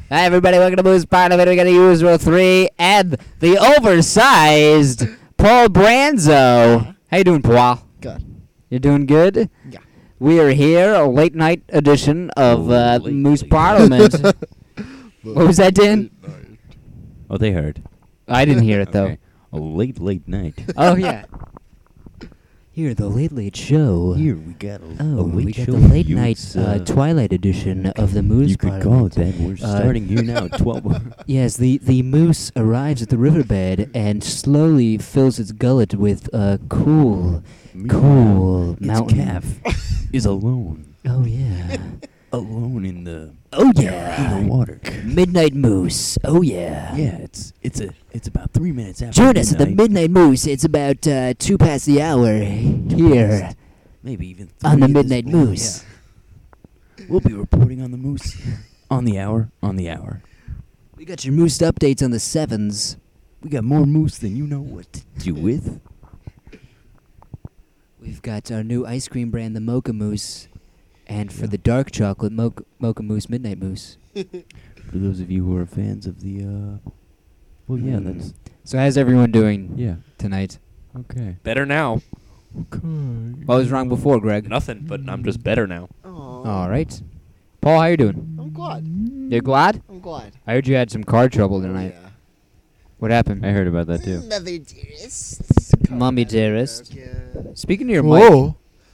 Hi, everybody. Welcome to Moose Part of it. We're going to use Rule 3 and the oversized Paul Branzo. How you doing, Paul? Good. You doing good? Yeah. We are here, a late-night edition of Moose late. Parliament. What was that, Dan? Oh, they heard. I didn't hear it, though. Okay. A late night. Oh, yeah. Here, the Late Late Show. Here we got a we late got show. the late You night could, twilight edition of the Moose you could call Parliament. it that. We're starting here now at 12. Yes, the moose arrives at the riverbed and slowly fills its gullet with cool Its mountain. calf is alone. Oh, yeah. Alone in the Oh, yeah. in the water. Midnight Moose. Oh, yeah. Yeah, it's about 3 minutes after Join us at the midnight. Midnight Moose. It's about 2 past the hour here Maybe even on the 3 at this Midnight point, Moose. yeah. We'll be reporting on the moose on the hour. We got your moose updates on the 7s. We got more moose than you know what to do with. We've got our new ice cream brand, the Mocha Moose. And for the dark chocolate, Mocha Moose Midnight Moose. For those of you who are fans of the, well, yeah, that's So how's everyone doing yeah. tonight? Okay. Better now. Okay. What was wrong before, Greg? Nothing, but I'm just better now. All right. Paul, how you doing? I'm glad. You glad? I'm glad. I heard you had some car trouble tonight. Yeah. What happened? I heard about that too. Mother dearest. Mommy dearest. Yeah. Speaking to your mic,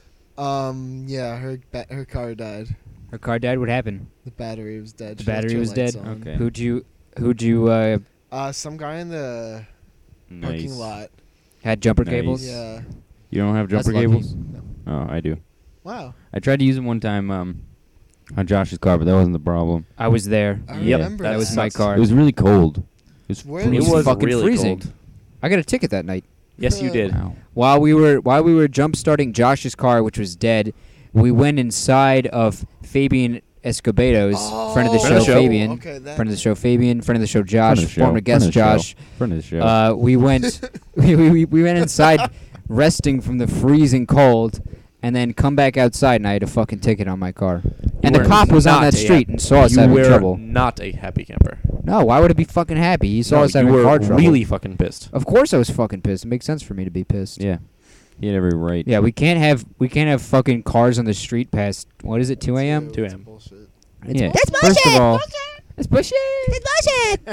Yeah, her car died. her car died. What happened? The battery was dead. The She left battery her was lights dead? on. Okay. Who'd you Some guy in the parking lot. had jumper Nice. cables? Yeah. You don't have That's jumper lucky. cables? No. Oh, I do. Wow. I tried to use them one time on Josh's car, but that wasn't the problem. I was there. I Yep, remember that was my car. It was really cold. It was Where- It freezing. was fucking really freezing. cold. I got a ticket that night. Yes, you did. Ow. While we were jump starting Josh's car, which was dead, we went inside of Fabian Escobedo's friend of the show, Fabian. Okay, that. Friend of the show, Fabian. Friend of the show, Josh. Friend of the show. Former guest, Josh. Friend of the show. We went we went inside resting from the freezing cold and then come back outside and I had a fucking ticket on my car. And the were cop was on not that a- street and saw us You having were trouble. not a happy camper. No, why would it be fucking happy? He saw No, us you having were car trouble. really fucking pissed. Of course I was fucking pissed. It makes sense for me to be pissed. yeah. He had every right. Yeah, we can't have fucking cars on the street past what is it, 2 a.m.? 2 That's a.m. bullshit. Yeah. That's First of all, It's bullshit. It's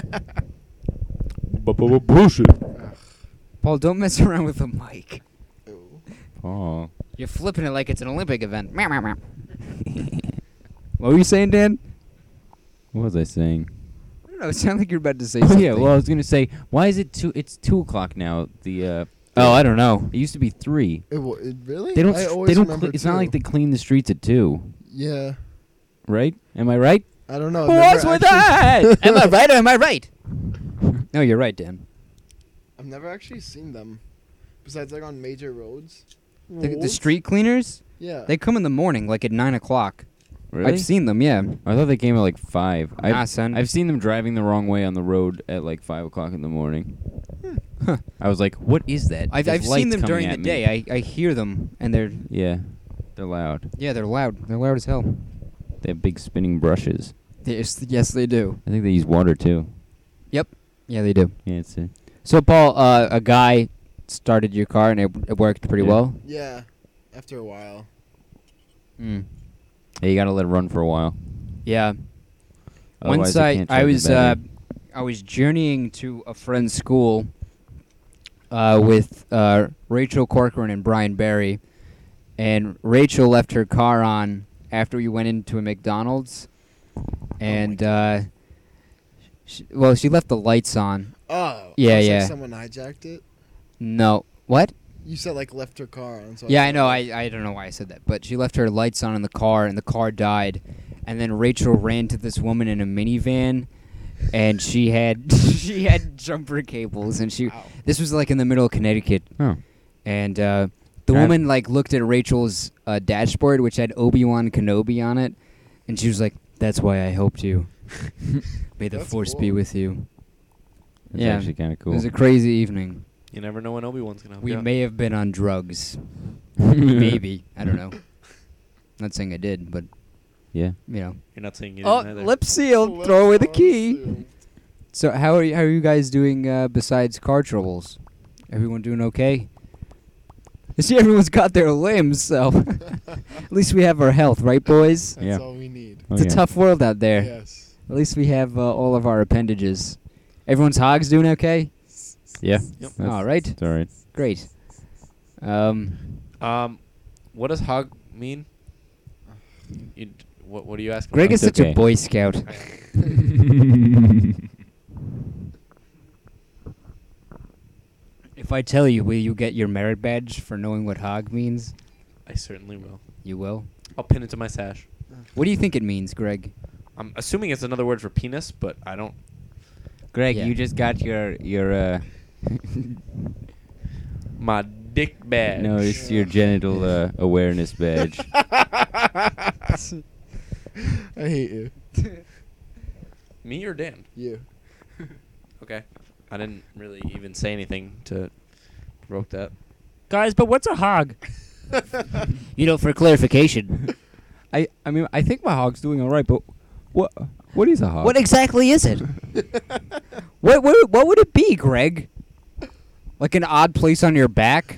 bullshit. Bullshit. Paul, don't mess around with the mic. Ew. oh, You're flipping it like it's an Olympic event. Meow, meow, meow. What were you saying, Dan? what was I saying? I don't know. It sounded like you're about to say Oh something. yeah. Well, I was gonna say, why is it two? It's 2:00 now. Oh, I don't know. It used to be 3. It really? They don't. I They always don't. remember It's not like two. they clean the streets at 2, Yeah. right? Am I right? I don't know. I've What's never with actually- that? Am I right or am I right? No, you're right, Dan. I've never actually seen them. Besides, like on major roads. The Roads? street cleaners, Yeah. they come in the morning, like at 9 o'clock. Really? I've seen them, yeah. I thought they came at like 5. Nah, son. I've seen them driving the wrong way on the road at like 5:00 in the morning. I was like, "What is that?" I've There's seen lights them coming during the at me. day. I hear them, and they're Yeah, they're loud. they're loud. They're loud as hell. They have big spinning brushes. Yes, they do. I think they use water too. Yeah, they do. Yeah, it's it. So, Paul, a guy started your car, and it worked pretty Yeah. well. Yeah. After a while. Mm. Yeah, you gotta let it run for a while. Yeah. Otherwise Once it I can't charge the was battery. I was journeying to a friend's school with Rachel Corcoran and Brian Barry, and Rachel left her car on after we went into a McDonald's, and she left the lights on. Oh. Yeah, I was like yeah. someone hijacked it. No, what? You said like left her car on. So Yeah, I thought, know. like- I don't know why I said that, but she left her lights on in the car, and the car died. And then Rachel ran to this woman in a minivan, and she had she had jumper cables, and she. Ow. This was like in the middle of Connecticut, Oh. and the Crap. woman like looked at Rachel's dashboard, which had Obi-Wan Kenobi on it, and she was like, "That's why I helped you. May the That's force be cool. with you." It's Yeah. actually kind of It cool. was a crazy evening. You never know when Obi-Wan's gonna help We you out. may have been on drugs. Maybe. I don't know. Not saying I did, but Yeah. You know. You're not saying you Oh, didn't either. lip sealed. Throw away the key. So how are you guys doing besides car troubles? Everyone doing okay? You see, everyone's got their limbs, so at least we have our health, right, boys? That's Yeah. all we need. Oh, It's a yeah. tough world out there. Yes. At least we have all of our appendages. Everyone's hogs doing okay? Yeah. Yep. All right. It's all right. Great. What does hog mean? What are you asking? Greg about? is It's such a okay. Boy Scout. If I tell you, will you get your merit badge for knowing what hog means? I certainly will. You will. I'll pin it to my sash. What do you think it means, Greg? I'm assuming it's another word for penis, but I don't. Greg, Yeah. you just got your My dick badge. no, it's your genital awareness badge. I hate you. Me or Dan? You. Okay. I didn't really even say anything to provoke that. Guys, but what's a hog? You know, for clarification, I mean, I think my hog's doing all right, but what is a hog? what exactly is it? what would it be, Greg? Like an odd place on your back?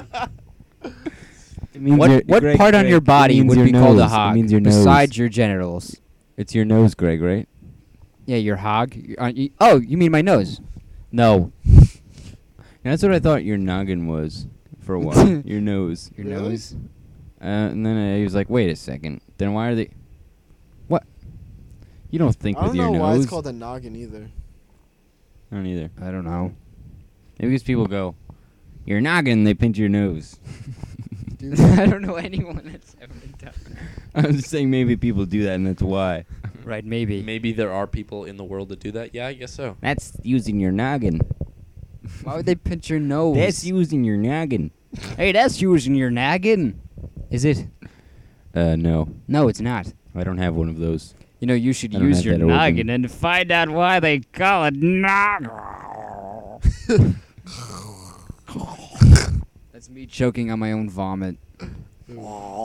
It means What Greg, part on Greg, your it body means would your be called a nose. hog It means your nose. besides your genitals? It's your nose, Greg, right? Yeah, your hog. Oh, you mean my nose? No, And that's what I thought your noggin was for a while. Your nose. your Really? nose. And then I was like, wait a second. Then why are they? What? You don't think I with don't your know nose? why it's called a noggin either. I don't either. I don't know. Maybe because people go, your noggin, they pinch your nose. Dude, I don't know anyone that's ever done. I'm just saying maybe people do that, and that's why. Right, maybe. Maybe there are people in the world that do that. Yeah, I guess so. That's using your noggin. Why would they pinch your nose? That's using your noggin. Hey, that's using your noggin. Is it? No. No, it's not. I don't have one of those. You know, you should I don't use have your that organ. noggin and find out why they call it noggin. That's me choking on my own vomit. That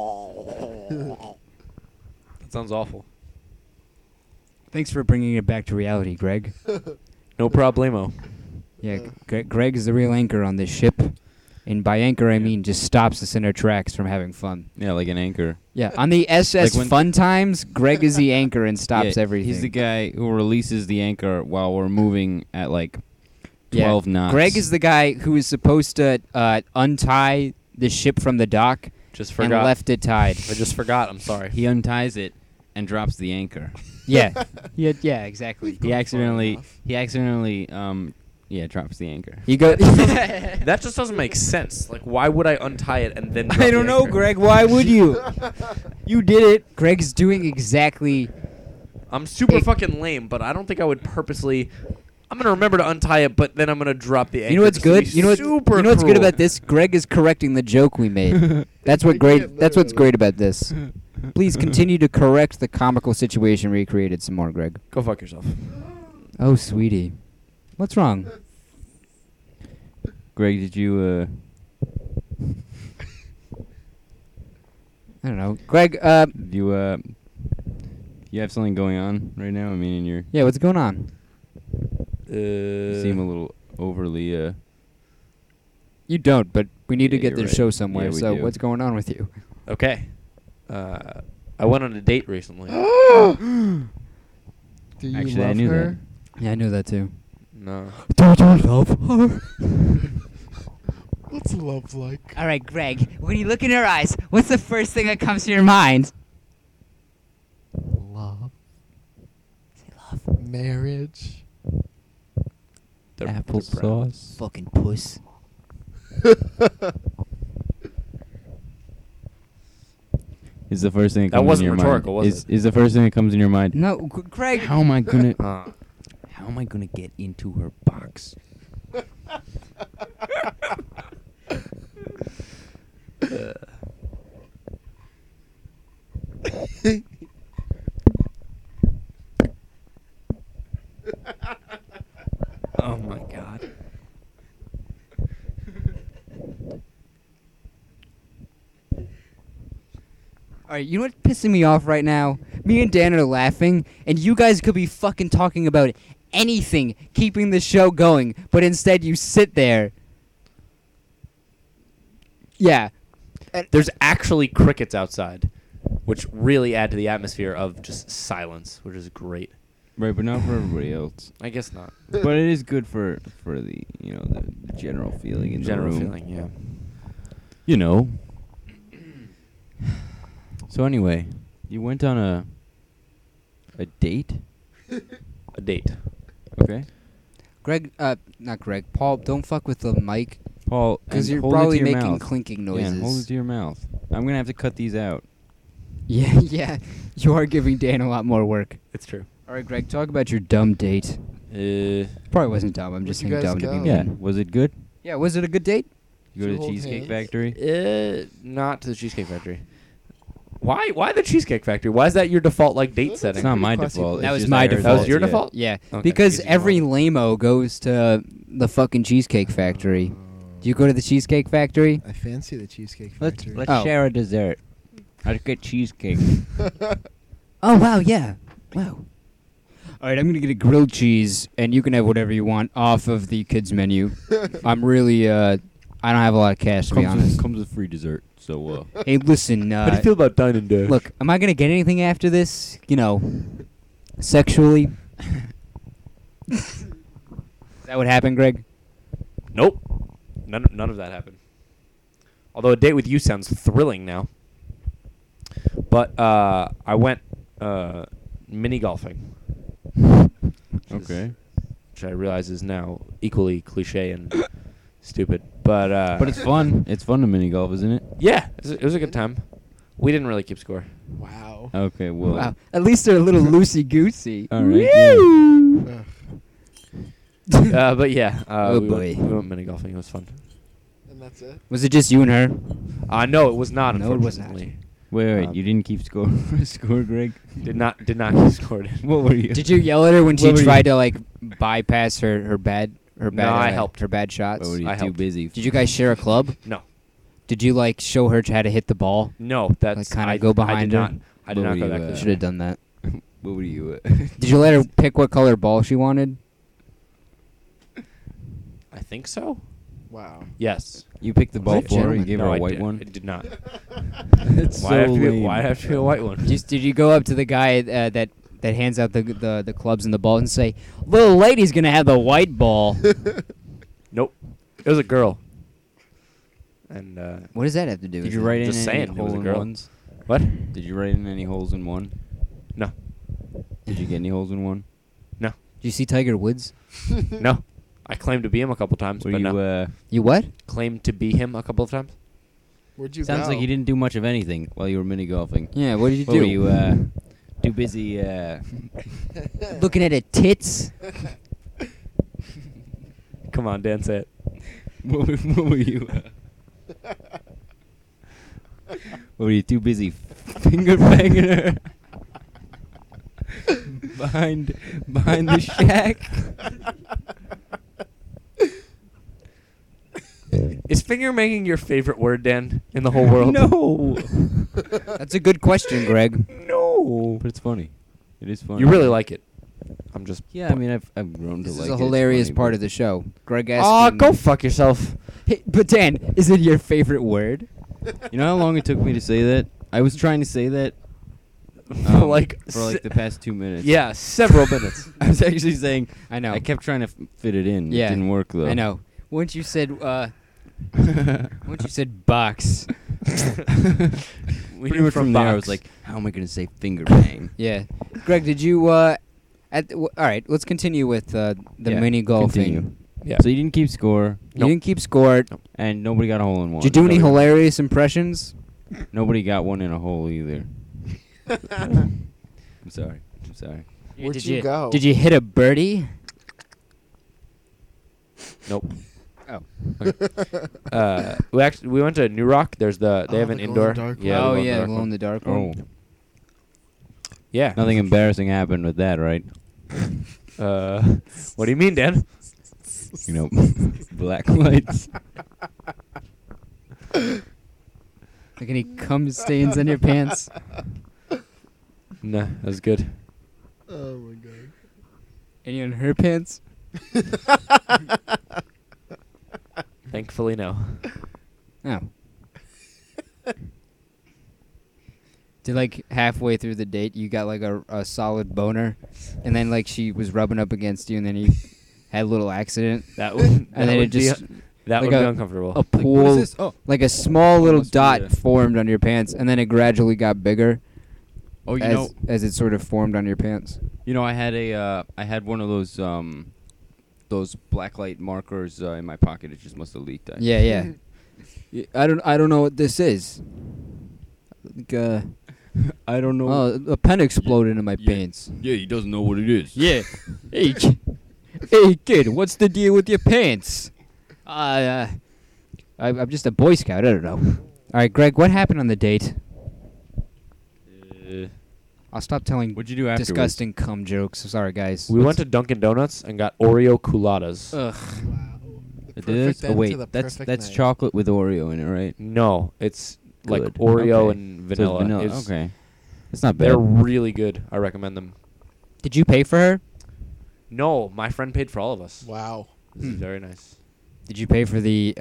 sounds awful. Thanks for bringing it back to reality, Greg. No problemo. Yeah, Greg is the real anchor on this ship. And by anchor, I mean just stops us in our tracks from having fun. Yeah, like an anchor. Yeah, on the SS Like when- Fun Times, Greg is the anchor and stops Yeah, everything. He's the guy who releases the anchor while we're moving at like Yeah, 12 knots. Greg is the guy who is supposed to untie the ship from the dock Just and forgot. left it tied. I just forgot. I'm sorry. He unties it and drops the anchor. Yeah, yeah, exactly. He accidentally enough. drops the anchor. You go. That just doesn't make sense. Like, why would I untie it and then? drop I don't the know, anchor? Greg. Why would you? You did it. Greg's doing exactly. I'm super It- fucking lame, but I don't think I would purposely. I'm gonna remember to untie it, but then I'm gonna drop the anchor. You know what's just to good? be You know super what's good cruel. about this? Greg is correcting the joke we made. That's what I great. can't That's what's literally. great about this. Please continue to correct the comical situation we created some more, Greg. Go fuck yourself. Oh, sweetie, what's wrong? Greg, did you I don't know, Greg. you have something going on right now? I mean, in your Yeah, what's going on? you seem a little overly You don't, but we need to Yeah, get you're the right. show somewhere. Yeah, we so do. what's going on with you? Okay. I went on a date recently. Do you Actually, I love knew her? Yeah, I knew that too. No. Do you love her? What's love like? All right, Greg. When you look in her eyes, what's the first thing that comes to your mind? Love. Marriage. They're brown. applesauce. Fucking puss. Is the first thing that That comes wasn't in your rhetorical, mind? was it? Is the first thing that comes in your mind? No, Greg. How am I gonna? Uh, How am I gonna get into her box? oh my god. All right, you know what's pissing me off right now? me and Dan are laughing, and you guys could be fucking talking about anything, keeping the show going, but instead you sit there. Yeah. There's actually crickets outside, which really add to the atmosphere of just silence, which is great. Right, but not for everybody else. I guess not. But it is good for the the general feeling in General the room. feeling, yeah. You know. So anyway, you went on a date? A date. Okay. Greg, not Greg, Paul, don't fuck with the mic, Paul, because and you're hold it to probably your making mouth. clinking noises. Yeah, hold it to your mouth. I'm going to have to cut these out. Yeah, yeah, you are giving Dan a lot more work. It's true. All right, Greg, talk about your dumb date. Probably wasn't dumb. I'm just Where'd you saying guys dumb to go? be Yeah, mean. was it good? Yeah, was it a good date? You go Did to you the hold Cheesecake hands? Factory? Not to the Cheesecake Factory. Why the Cheesecake Factory? Why is that your default date It's setting? not my Classy default. place. That it's was just my I heard default. That was your yeah. default? Yeah, Okay. because Easy every one. lame-o goes to the fucking Cheesecake Factory. Do you go to the Cheesecake Factory? I fancy the Cheesecake Let's Factory. let's Oh. share a dessert. I'd get cheesecake. Oh, wow, yeah. Wow. All right, I'm going to get a grilled cheese, and you can have whatever you want off of the kids' menu. I'm really, I don't have a lot of cash, to be honest. comes with free dessert. So Hey, listen, How do you feel about dine and dash? look, am I going to get anything after this? You know, sexually? Is that what happened, Greg? Nope. None of that happened. Although a date with you sounds thrilling now. But I went mini golfing. okay. Which I realize is now equally cliche and stupid. But But it's fun. It's fun to mini golf, isn't it? yeah, it was a good time. We didn't really keep score. Wow. Okay, well. Wow. At least they're a little loosey-goosey. All right. Yeah. Ugh. But yeah, Oh, we boy. went mini golfing. It was fun. And that's it. Was it just you and her? No, it was not. No, it was Unfortunately, Wait, you didn't keep score, Greg? did not keep scored. What were you? Did you yell at her when she What were you- tried to like bypass her bad No, I helped. her bad shots? Or were you I too helped. busy? Did you guys share a club? No, Did you like show her how to hit the ball? no, that's Like, kinda I go behind her? I did What not were go you, that uh, You close. should have done that. What were you? Did you let her pick what color ball she wanted? I think so. Wow. Yes. You picked the ball What a for her. You gentleman. gave No, her a I white did. one. I did not. It's Why have to be? Why have to be a white one? Did you go up to the guy that hands out the clubs and the ball and say, "Little lady's gonna have the white ball"? Nope. It was a girl. And What does that have to do? Did with you it? write in Just any saying, it was a hole in girl. ones? what? Did you write in any holes in one? No. Did you get any holes in one? No. Did you see Tiger Woods? No. I claimed to be him a couple times, Were but you? no. You what? Claimed to be him a couple of times. Where'd you Sounds go? like you didn't do much of anything while you were mini golfing. Yeah. What did you What do? were you? Too busy. Looking at her tits? Come on, Dan, say it. What were you? What were you too busy finger banging her behind the shack? Is finger making your favorite word, Dan, in the whole world? No, That's a good question, Greg. no. But it's funny. It is funny. You really like it. I'm just. Yeah, I mean, I've grown This to is like a it. It's hilarious funny, part but- of the show. Greg Oh, asking. go fuck yourself. Hey, but Dan, is it your favorite word? You know how long it took me to say that? I was trying to say that For like the past 2 minutes. Yeah, several minutes. I was actually saying. I know. I kept trying to fit it in. Yeah. It didn't work though. I know. Once you said box. We Pretty knew much from there, I was Box. like, "How am I going to say finger bang?" Yeah. Greg, did you all right, let's continue with the Yeah, mini golfing. continue. Yeah. So you didn't keep score, You Nope. didn't keep score. and nobody got a hole in one. Did you do any Nobody- hilarious impressions? Nobody got one in a hole either. I'm sorry. Where'd did you go? Did you hit a birdie? Nope. Oh. We went to New Rock. They have Oh, an the glow in indoor. the dark Yeah. oh the yeah, glow glow in the dark one. Oh, Yeah. nothing embarrassing happened with that, right? What do you mean, Dan? You know, black lights. Like any cum stains on your pants? Nah, that was good. Oh my god. Any in her pants? Thankfully, no. No. Did like halfway through the date you got like a solid boner, and then like she was rubbing up against you, and then you had a little accident, That would. and then it just that like would be a- uncomfortable. a pool, Oh, like a small little must be dot a- formed on your pants, and then it gradually got bigger oh, you as know, as it sort of formed on your pants. I had one of those blacklight markers in my pocket. It just must have leaked. Yeah, yeah. I don't know what this is. Like, I don't know. oh, a pen exploded in my Yeah. pants. Yeah, he doesn't know what it is. Yeah. Hey, hey, kid, what's the deal with your pants? I'm just a Boy Scout. I don't know. All right, Greg, what happened on the date? I'll stop telling What'd you do afterwards? disgusting cum jokes. Sorry, guys. We went to Dunkin' Donuts and got Oreo culottes. Ugh. Wow. It Perfect is? end Oh to wait, the that's perfect night. chocolate with Oreo in it, right? No, it's like Good. Oreo Okay. and So it's vanilla. vanilla. It's- Okay, it's not They're bad. really good. I recommend them. Did you pay for her? No, my friend paid for all of us. Wow. This is very nice. Did you pay for the?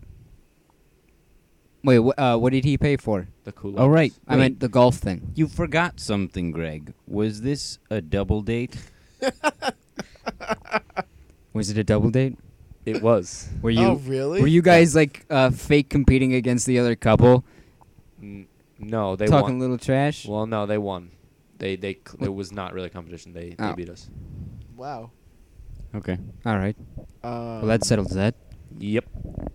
Wait, what did he pay for? The culottes. Oh right, I meant the golf thing. you forgot something, Greg. Was this a double date? Was it a double date? It was. Were you? Oh really? Were you guys like fake competing against the other couple, No, they talking a won. little trash? Well, no, they won. It was not really a competition. They Oh. beat us. Wow. Okay. All right. Well, that settles that. Yep.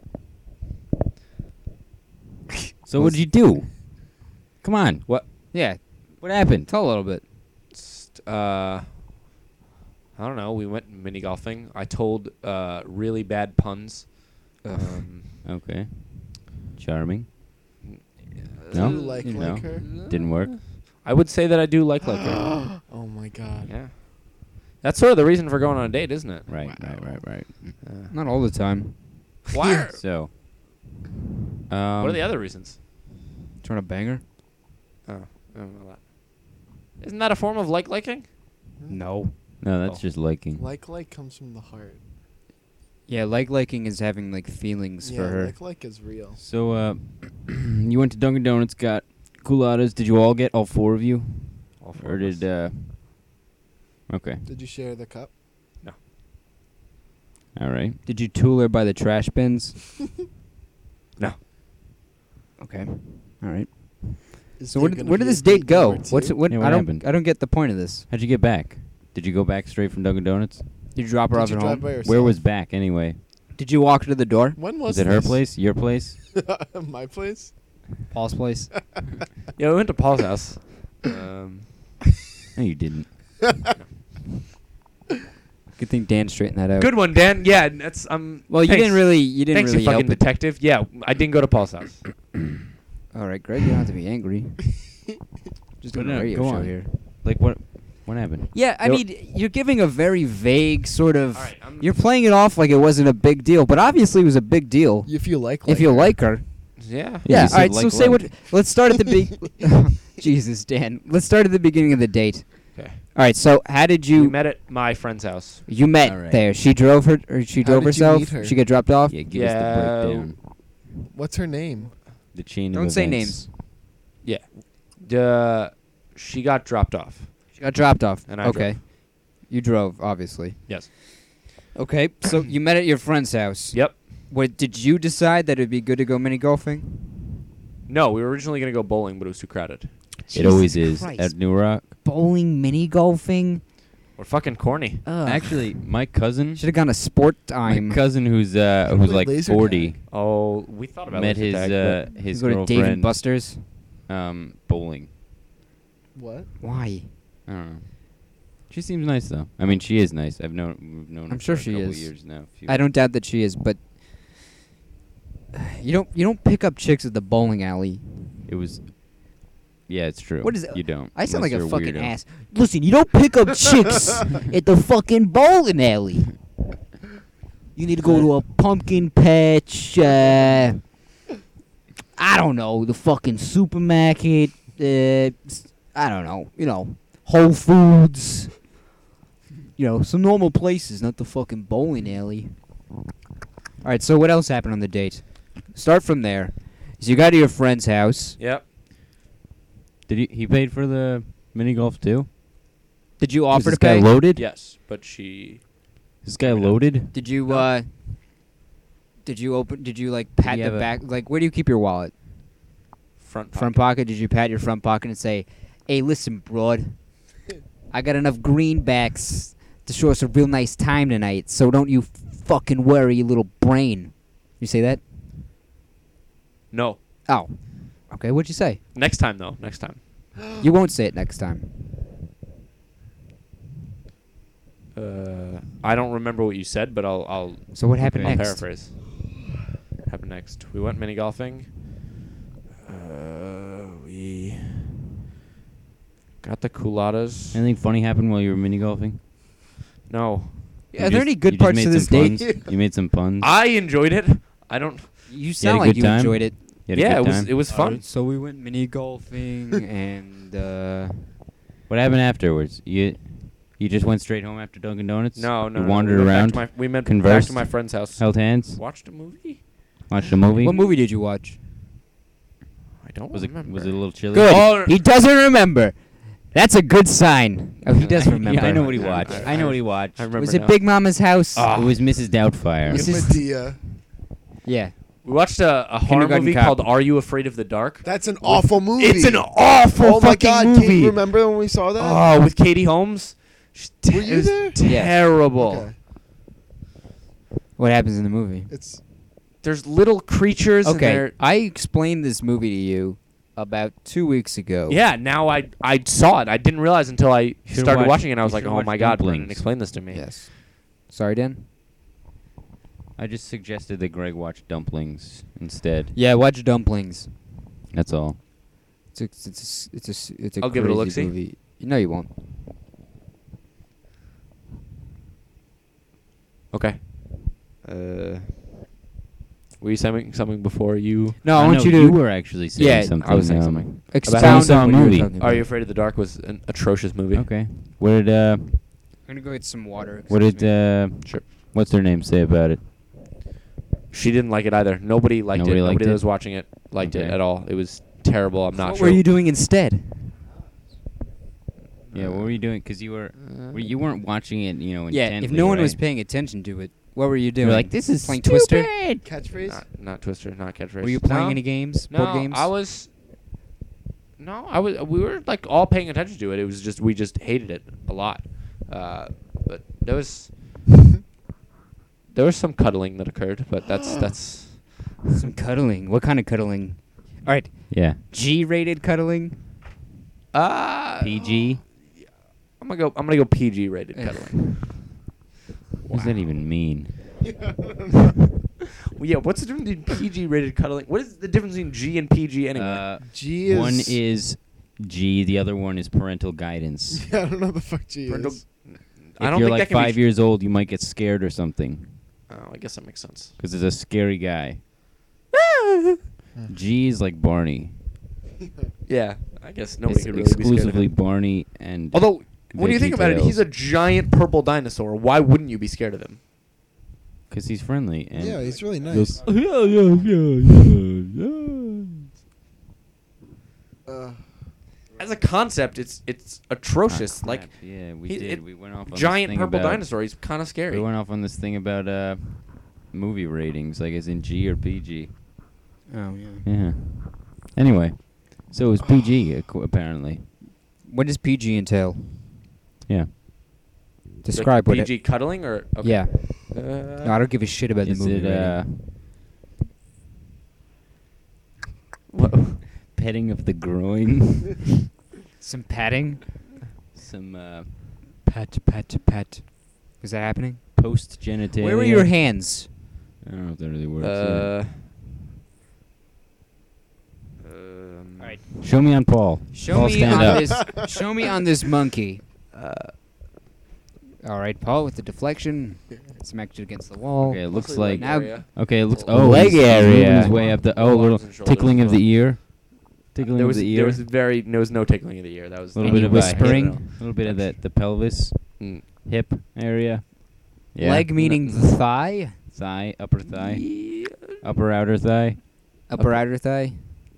So what did you do? Come on. What? Yeah. What happened? Tell a little bit. I don't know. We went mini golfing. I told really bad puns. Okay. Charming. Do No? you like No. her? Didn't work. I would say that I do like her. Oh my god. Yeah. That's sort of the reason for going on a date, isn't it? Right. Right. Not all the time. Why? So. What are the other reasons? Trying to bang her? Oh, I don't know that. Isn't that a form of liking? No. No, that's Oh. just liking. Like comes from the heart. Yeah, liking is having like feelings Yeah, for her. like is real. So, you went to Dunkin' Donuts, got culottes. Did you all get all four of you, All four or of us. did? Okay. Did you share the cup? All right. Did you tool her by the trash bins? No. Okay. All right. Is So there where gonna did be a this date date go? number What's two? it? What? Yeah, what I don't. happened? I don't get the point of this. How'd you get back? Did you go back straight from Dunkin' Donuts? Did you drop her Did off you at drive home? by yourself? Where was back anyway? Did you walk her to the door? When Was was it her this? place? Your place? My place? Paul's place. Yeah, we went to Paul's house. Um, No, you didn't. Good thing Dan straightened that out. good one, Dan. Yeah, that's Well, you thanks. didn't really. You didn't Thanks, really you fucking help it. detective. Yeah, I didn't go to Paul's house. All right, Greg. You don't have to be angry. Just doing But a no, radio go show on. here. Like what? What happened? Yeah, I There- mean, you're giving a very vague sort of. All right, I'm- You're playing it off like it wasn't a big deal, but obviously it was a big deal. If you like If you her. like her. Yeah. Yeah, Yeah. you All said right. So like, say like. what. Let's start at the big. Jesus, Dan. Let's start at the beginning of the date. Okay. All right. So how did We you? met at my friend's house. You met All right. there. She drove her, or she How drove did you herself. meet her? She got dropped off. Yeah, give us Yeah, the breakdown. What's her name? The chain Don't of say events. names. Yeah. She got dropped off. She got dropped off. And I okay. drove. You drove, obviously. Yes. Okay. So you met at your friend's house. Yep. What did you decide that it'd be good to go mini golfing? No, we were originally gonna go bowling, but it was too crowded. It always Jesus is Christ. at New Rock. Bowling, mini golfing. We're fucking corny. Actually, my cousin, should have gone to Sport Time. my cousin who's play like laser 40, tag. Oh, we thought about met laser his tag, but his go to Dave and girlfriend Buster's. bowling. What? Why? I don't know. She seems nice though. I mean, she is nice. We've known her I'm sure for a she couple is. years now. I don't doubt that she is, but you don't pick up chicks at the bowling alley. It was. Yeah, it's true. What is it? You don't. I sound unless like a you're fucking weirdo. ass. Listen, you don't pick up chicks at the fucking bowling alley. You need to go to a pumpkin patch. I don't know, the fucking supermarket. I don't know. You know, Whole Foods. You know, some normal places, not the fucking bowling alley. All right, so what else happened on the date? Start from there. So you got to your friend's house. Yep. Did he paid for the mini golf too? Did you Was offer this to guy pay? loaded? Yes, but she. This guy loaded? Did you No. Did you open? Did you like pat he the have a- back? Like, where do you keep your wallet? Front Front pocket. Did you pat your front pocket and say, "Hey, listen, broad, I got enough greenbacks to show us a real nice time tonight. So don't you fucking worry, you little brain." You say that? No. Oh, okay. What'd you say? Next time though. Next time. You won't say it next time. I don't remember what you said, but I'll So what happened Okay. I'll next? paraphrase. What happened next? We went mini golfing. We got the culottes. Anything funny happened while you were mini golfing? No, Are there any good parts to this date? You made some puns. I enjoyed it. I don't. You had sound a like good you time? enjoyed it. You had a Yeah, good it was. time? It was fun. Alright, so we went mini golfing and What happened afterwards? You just went straight home after Dunkin' Donuts? No, no. You no, wandered we went around? Back to we went back conversed, to my friend's house. Held hands? Watched a movie. Watched a movie? what movie did you watch? I don't Was it remember. was it a little chilly? Good. Oh, He doesn't remember. That's a good sign. Oh, he does remember. Yeah, I know what he Yeah, watched. I- I know what he watched. I remember Was it now. Big Mama's house? Ah. It was Mrs. Doubtfire. This is- Medea. Yeah. We watched a horror Kindergarten movie Cop. called "Are You Afraid of the Dark?" That's an awful movie. It's an awful Oh my fucking god! movie. Can you remember when we saw that? Oh, with Katie Holmes. Were you it was there? Yes. terrible. Okay. What happens in the movie? It's There's little creatures. And Okay, they're- I explained this movie to you about 2 weeks ago. yeah. Now I saw it. I didn't realize until I Should've started watched- watching it. And I was you like, should've oh my watched god, Brandon, Dumplings. explain this to me. Yes. Sorry, Dan. I just suggested that Greg watch Dumplings instead. Yeah, watch Dumplings. That's all. It's a I'll give it a crazy look-see. movie. No, you won't. Okay. Were you saying something before you? No, I want know you to. You were actually saying Yeah, something. I was saying something. expound About- saw a on what you were movie. talking Are You about. Afraid of the Dark was an atrocious movie. Okay. What did I'm gonna go get some water. what did Sure. what's her name say about it? She didn't like it either. Nobody liked Nobody it. liked Nobody that it? was watching it liked it Okay. at all. It was terrible. I'm not What sure. were you doing instead? Yeah, what were you doing? Because you weren't watching it, Yeah, intently, if no one was right? paying attention to it, what were you You doing? were like, this is playing Twister. catchphrase. Not Twister, not catchphrase. Were you playing No. any games? No, Board games? I was. No, I was. We were like all paying attention to it. It was just we just hated it a lot. But there was some cuddling that occurred, but that's. Some cuddling. What kind of cuddling? All right, Yeah. G-rated cuddling. PG. I'm gonna go PG rated cuddling. What does that even mean? Well, yeah, what's the difference between PG rated cuddling? What is the difference between G and PG anyway? G is. One is G, the other one is parental guidance. Yeah, I don't know what the fuck G Parental- is. I If don't you're think like that can be 5 years old, you might get scared or something. Oh, I guess that makes sense. Because it's a scary guy. G is like Barney. Yeah, I guess nobody It's could really be scared of exclusively him. Barney and. Although, when you think about it, he's a giant purple dinosaur. Why wouldn't you be scared of him? Because he's friendly. And Yeah, he's really nice. As a concept, it's atrocious. Ah, like crap. Yeah, we he- did. it- We went off on this giant thing purple about- dinosaur. He's kind of scary. We went off on this thing about movie ratings, like as in G or PG. Oh yeah. Yeah. Anyway, so it was PG apparently. What does PG entail? Yeah. Describe like what PG cuddling or okay. Yeah. No, I don't give a shit about Is the movie. it rating. what, petting of the groin? Some patting? Some Pat, pat, pat. Is that happening? post genitalia. Where were your hands? I don't know if that really works. All right. Show me on Paul. Show Paul, me stand on up. this. Show me on this monkey. All right, Paul, with the deflection, smacked it against the wall. Okay, it looks Mostly like now- area. Okay, it looks. Little Oh, leg he's moving area. his way up the. Oh, Little little arms and shoulders tickling as of the ear. Tickling There of was the there ear. was no tickling of the ear. That was A little Any bit of whispering? a little bit of the pelvis, Mm. hip area. Yeah. Leg meaning the thigh, Thigh, upper thigh, Yeah. upper outer thigh. upper outer thigh.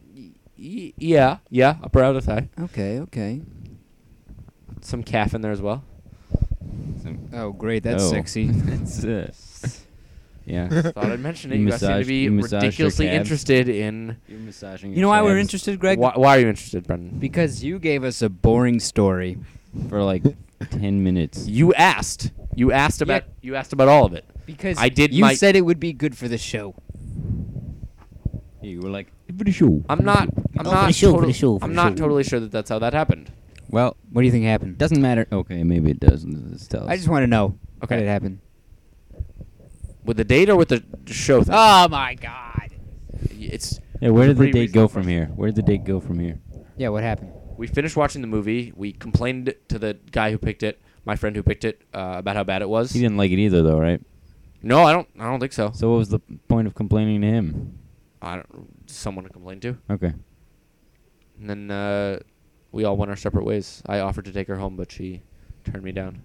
Yeah, upper outer thigh. Okay. Some calf in there as well. Oh, great. That's Oh. sexy. That's yeah. Thought I'd mention it. You You guys seem to massage- be you massage your ridiculously calves? interested in. You're massaging. You know why we're interested, Greg? Why are you interested, Brendan? Because you gave us a boring story. for like 10 minutes. You asked. You asked about. You asked about all of it. Because I did you my- said it would be good for the show. You were like, for the show. I'm not. I'm Oh, for not. the show, for total- the show, for I'm the not show. totally sure that that's how that happened. Well, What do you think happened? doesn't matter. Okay, maybe it does. Let's tell us. I just want to know. Okay. How did it happen? With the date or with the show thing? Oh my God. It's. Yeah, where it's a did the pretty date go reasonable from question. here? Where did the date go from here? Yeah, what happened? We finished watching the movie. We complained to the guy who picked it, my friend who picked it, about how bad it was. He didn't like it either, though, right? No, I don't think so. So what was the point of complaining to him? I don't. Someone to complain to. Okay. And then we all went our separate ways. I offered to take her home, but she turned me down.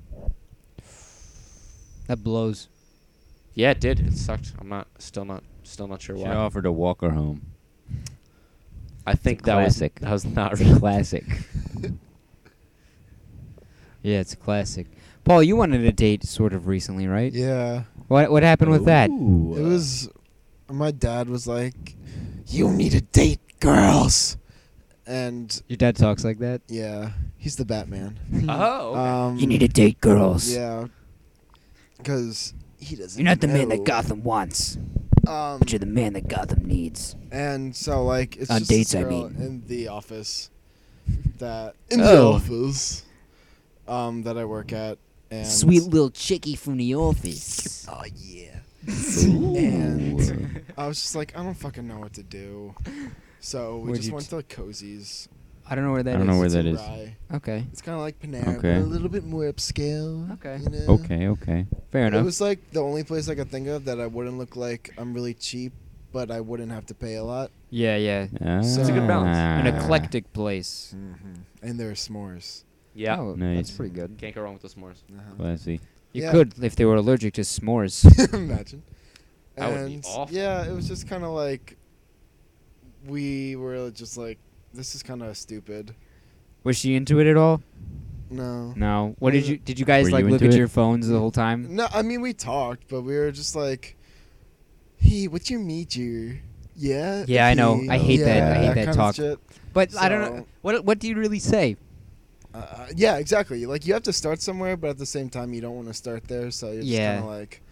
That blows. Yeah, it did. It sucked. Still not sure Should why. offer to walk her home. I think It's a classic. that was not It's a really classic. Yeah, it's a classic. Paul, you wanted a date sort of recently, right? Yeah. What happened with that? It was. My dad was like, "You need a date, girls," and Your dad talks like that? yeah, he's the Batman. Oh. Okay. a date, girls. Yeah. Because he doesn't. You're not the man know. that Gotham wants, Um, but you're the man that Gotham needs. and so like it's On just dates, this I girl mean. in the office that Oh. that I work at, and Sweet little chickie from the office. Oh yeah. Ooh. And I was just like, I don't fucking know what to do. So we What'd just you went to Cozy's. I don't know where that I is. don't know where It's that in is. Rye. Okay. It's kind of like Panera, Okay. but a little bit more upscale. Okay. You know? Okay. Fair It enough. was like the only place I could think of that I wouldn't look like I'm really cheap, but I wouldn't have to pay a lot. Yeah. It's a good balance. An Ah. eclectic place. And there are s'mores. Yeah. Oh, Nice. that's pretty good. Can't go wrong with the s'mores. Classy. You Yeah. could if they were allergic to s'mores. Imagine. That would be And, awful. yeah, it was just kind of like we were just like, this is kind of stupid. Was she into it at all? No. No. What did you guys Were like you look into at it? your phones the whole time? No, I mean we talked, but we were just like, "Hey, what's your major?" Yeah. Yeah, I know. okay. I hate that. I hate that kind of talk. shit. But I don't know. So- What do you really say? Yeah, exactly. Like you have to start somewhere, but at the same time, you don't want to start there. So you're Yeah. just kind of like,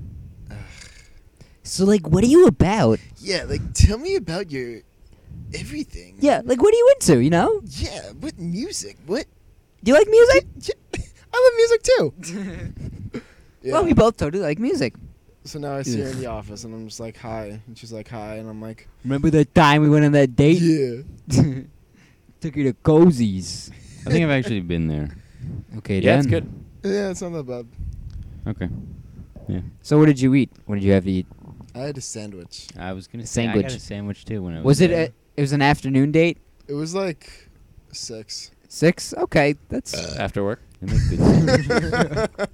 So like, what are you about? yeah, like tell me about your everything. Yeah, like what are you into? You know? Yeah. What music? What? Do you like music? I love music too. Yeah. Well, we both totally like music. So now I see her in the office, and I'm just like, "Hi," and she's like, "Hi," and I'm like, Remember that time we went on that date? "Yeah." Took you to Cozy's. I think I've actually been there. Okay, Yeah, then. it's good. Yeah, it's not that bad. Okay. Yeah. So what did you eat? What did you have to eat? I had a sandwich. I was gonna say I Sandwich. got a sandwich too when I was. Was it? there. It was an afternoon date. It was like 6. 6. Okay, that's. After work. They make good sandwiches.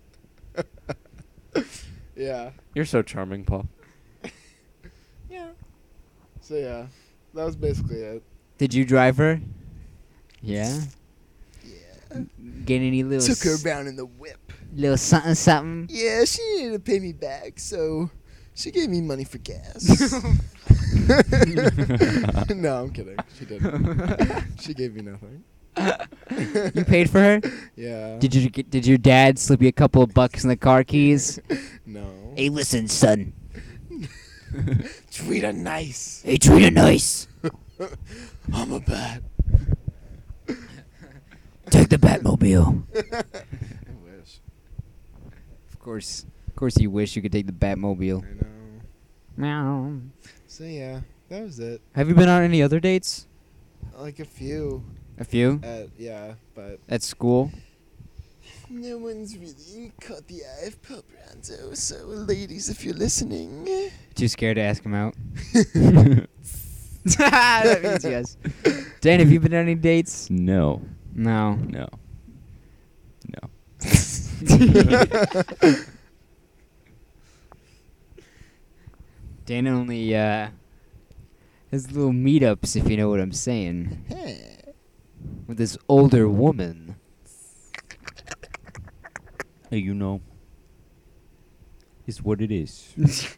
Yeah. You're so charming, Paul. Yeah. So yeah, that was basically it. Did you drive her? Yeah. Yeah. Get any little Took her around in the whip. little something? Yeah, she needed to pay me back, so she gave me money for gas. No, I'm kidding. She didn't. She gave me nothing. You paid for her? Yeah. Did your dad slip you a couple of bucks in the car keys? No. Hey, listen, son. Treat her nice. Hey, treat her nice. I'm a bat. Take the Batmobile. I wish. Of course you wish you could take the Batmobile. I know. Meow. So yeah, that was it. Have you been on any other dates? Like a few. A few? Yeah, but At school? no one's really caught the eye of Paul Brando. So ladies, if you're listening. Too scared to ask him out? That means yes. Dan, have you been on any dates? No. No. No. No. Dan only has little meetups, if you know what I'm saying, with this older woman. Hey, you know. It's what it is.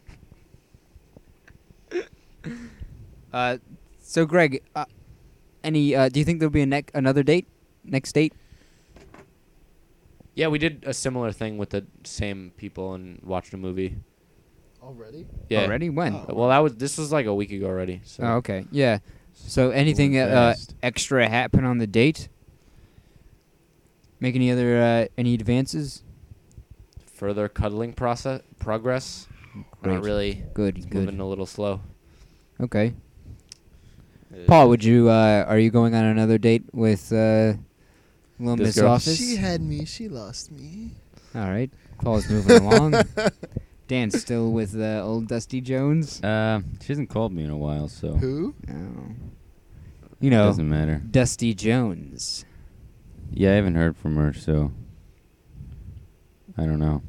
So Greg, any? Do you think there'll be another date? Next date? Yeah, we did a similar thing with the same people and watched a movie. Already? Yeah. Already? When? Oh. Well, this was like a week ago already. So. Oh, okay. Yeah. So anything Moving fast. extra happen on the date? Make any advances? Further cuddling progress. Great. Not really. Good. It's Good. moving a little slow. Okay. Paul, would you? Are you going on another date with Little This Miss girl? Office? She had me. She lost me. All right. Paul's moving along. Dan's still with old Dusty Jones. She hasn't called me in a while, so Who? Oh. You know, doesn't matter. Dusty Jones. Yeah, I haven't heard from her, so I don't know.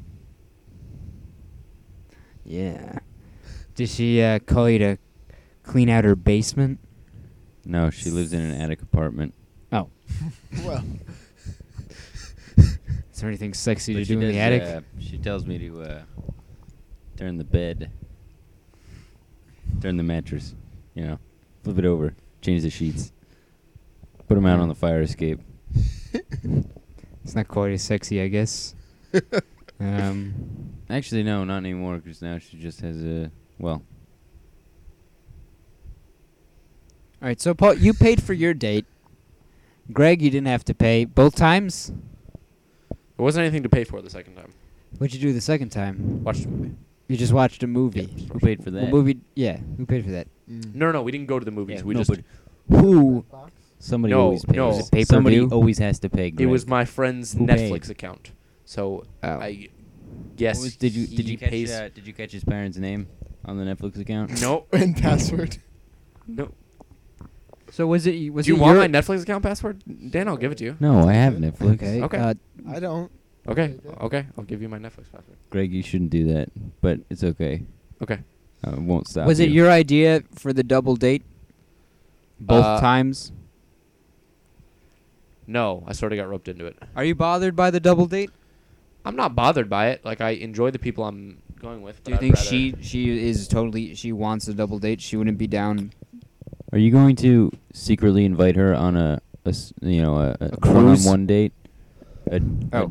Yeah. Did she call you to clean out her basement? No, she lives in an attic apartment. Oh. Well, Is there anything sexy to But do in the attic? She tells me to turn the bed, turn the mattress, flip it over, change the sheets, put them out on the fire escape. It's not quite as sexy, I guess. Actually, no, not anymore, because now she just has All right, so Paul, you paid for your date. Greg, you didn't have to pay both times. There wasn't anything to pay for the second time. What'd you do the second time? Watched a movie. You just watched a movie. Yeah, Who paid for that? What movie? Yeah, who paid for that? No, we didn't go to the movies. Yeah, we no, just. but Who? somebody No, always pays. no. Was it pay-per-view? Somebody always has to pay. It Greg. was my friend's Who Netflix paid? account. So Oh. I guess. Did you he catch? pays- Did you catch his parents' name on the Netflix account? No, And password. no. So was it? Was Do you it want your- my Netflix account password? Dan, I'll give it to you. No, I have Netflix. Okay. Okay. I don't. Okay, I'll give you my Netflix password. Greg, you shouldn't do that, but it's okay. Okay. I won't stop. Was it you. your idea for the double date? Both Uh, times. No, I sort of got roped into it. Are you bothered by the double date? I'm not bothered by it. Like I enjoy the people I'm going with. Do but you I'd think rather- she is totally she wants a double date? She wouldn't be down. Are you going to secretly invite her on a cruise? one-on-one date? Oh.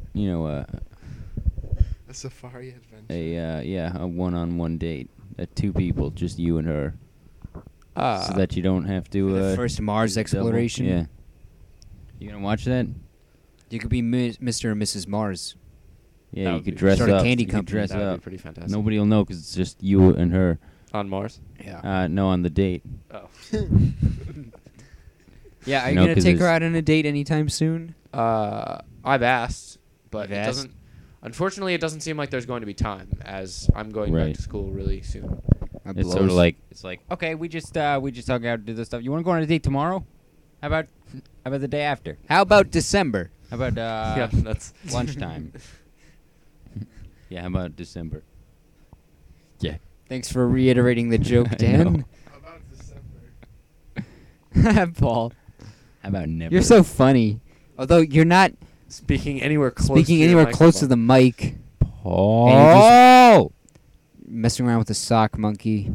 A safari adventure. A one-on-one date. Two people, just you and her, so that you don't have to. For the first Mars do the double. exploration? Yeah. You gonna watch that? You could be Mr. and Mrs. Mars. Yeah, That you would could be- dress Start a up. candy You could company. dress that would up. be pretty fantastic. Nobody will know because it's just you and her. On Mars. Yeah. No, on the date. Oh. Yeah. Are you No, gonna 'cause take her there's- out on a date anytime soon? I've asked, but You've it asked? doesn't. Unfortunately, it doesn't seem like there's going to be time, as I'm going Right. back to school really soon. That It's sort blows. of like okay, we just hung out, do this stuff. You want to go on a date tomorrow? How about the day after? How about December? How about yeah, that's lunchtime? Yeah, how about December? Yeah. Thanks for reiterating the joke, I Dan. know. How about December? Paul, How about never? you're so funny. Although you're not speaking anywhere close. speaking to anywhere your close to the microphone. mic. Paul. Messing around with the sock monkey.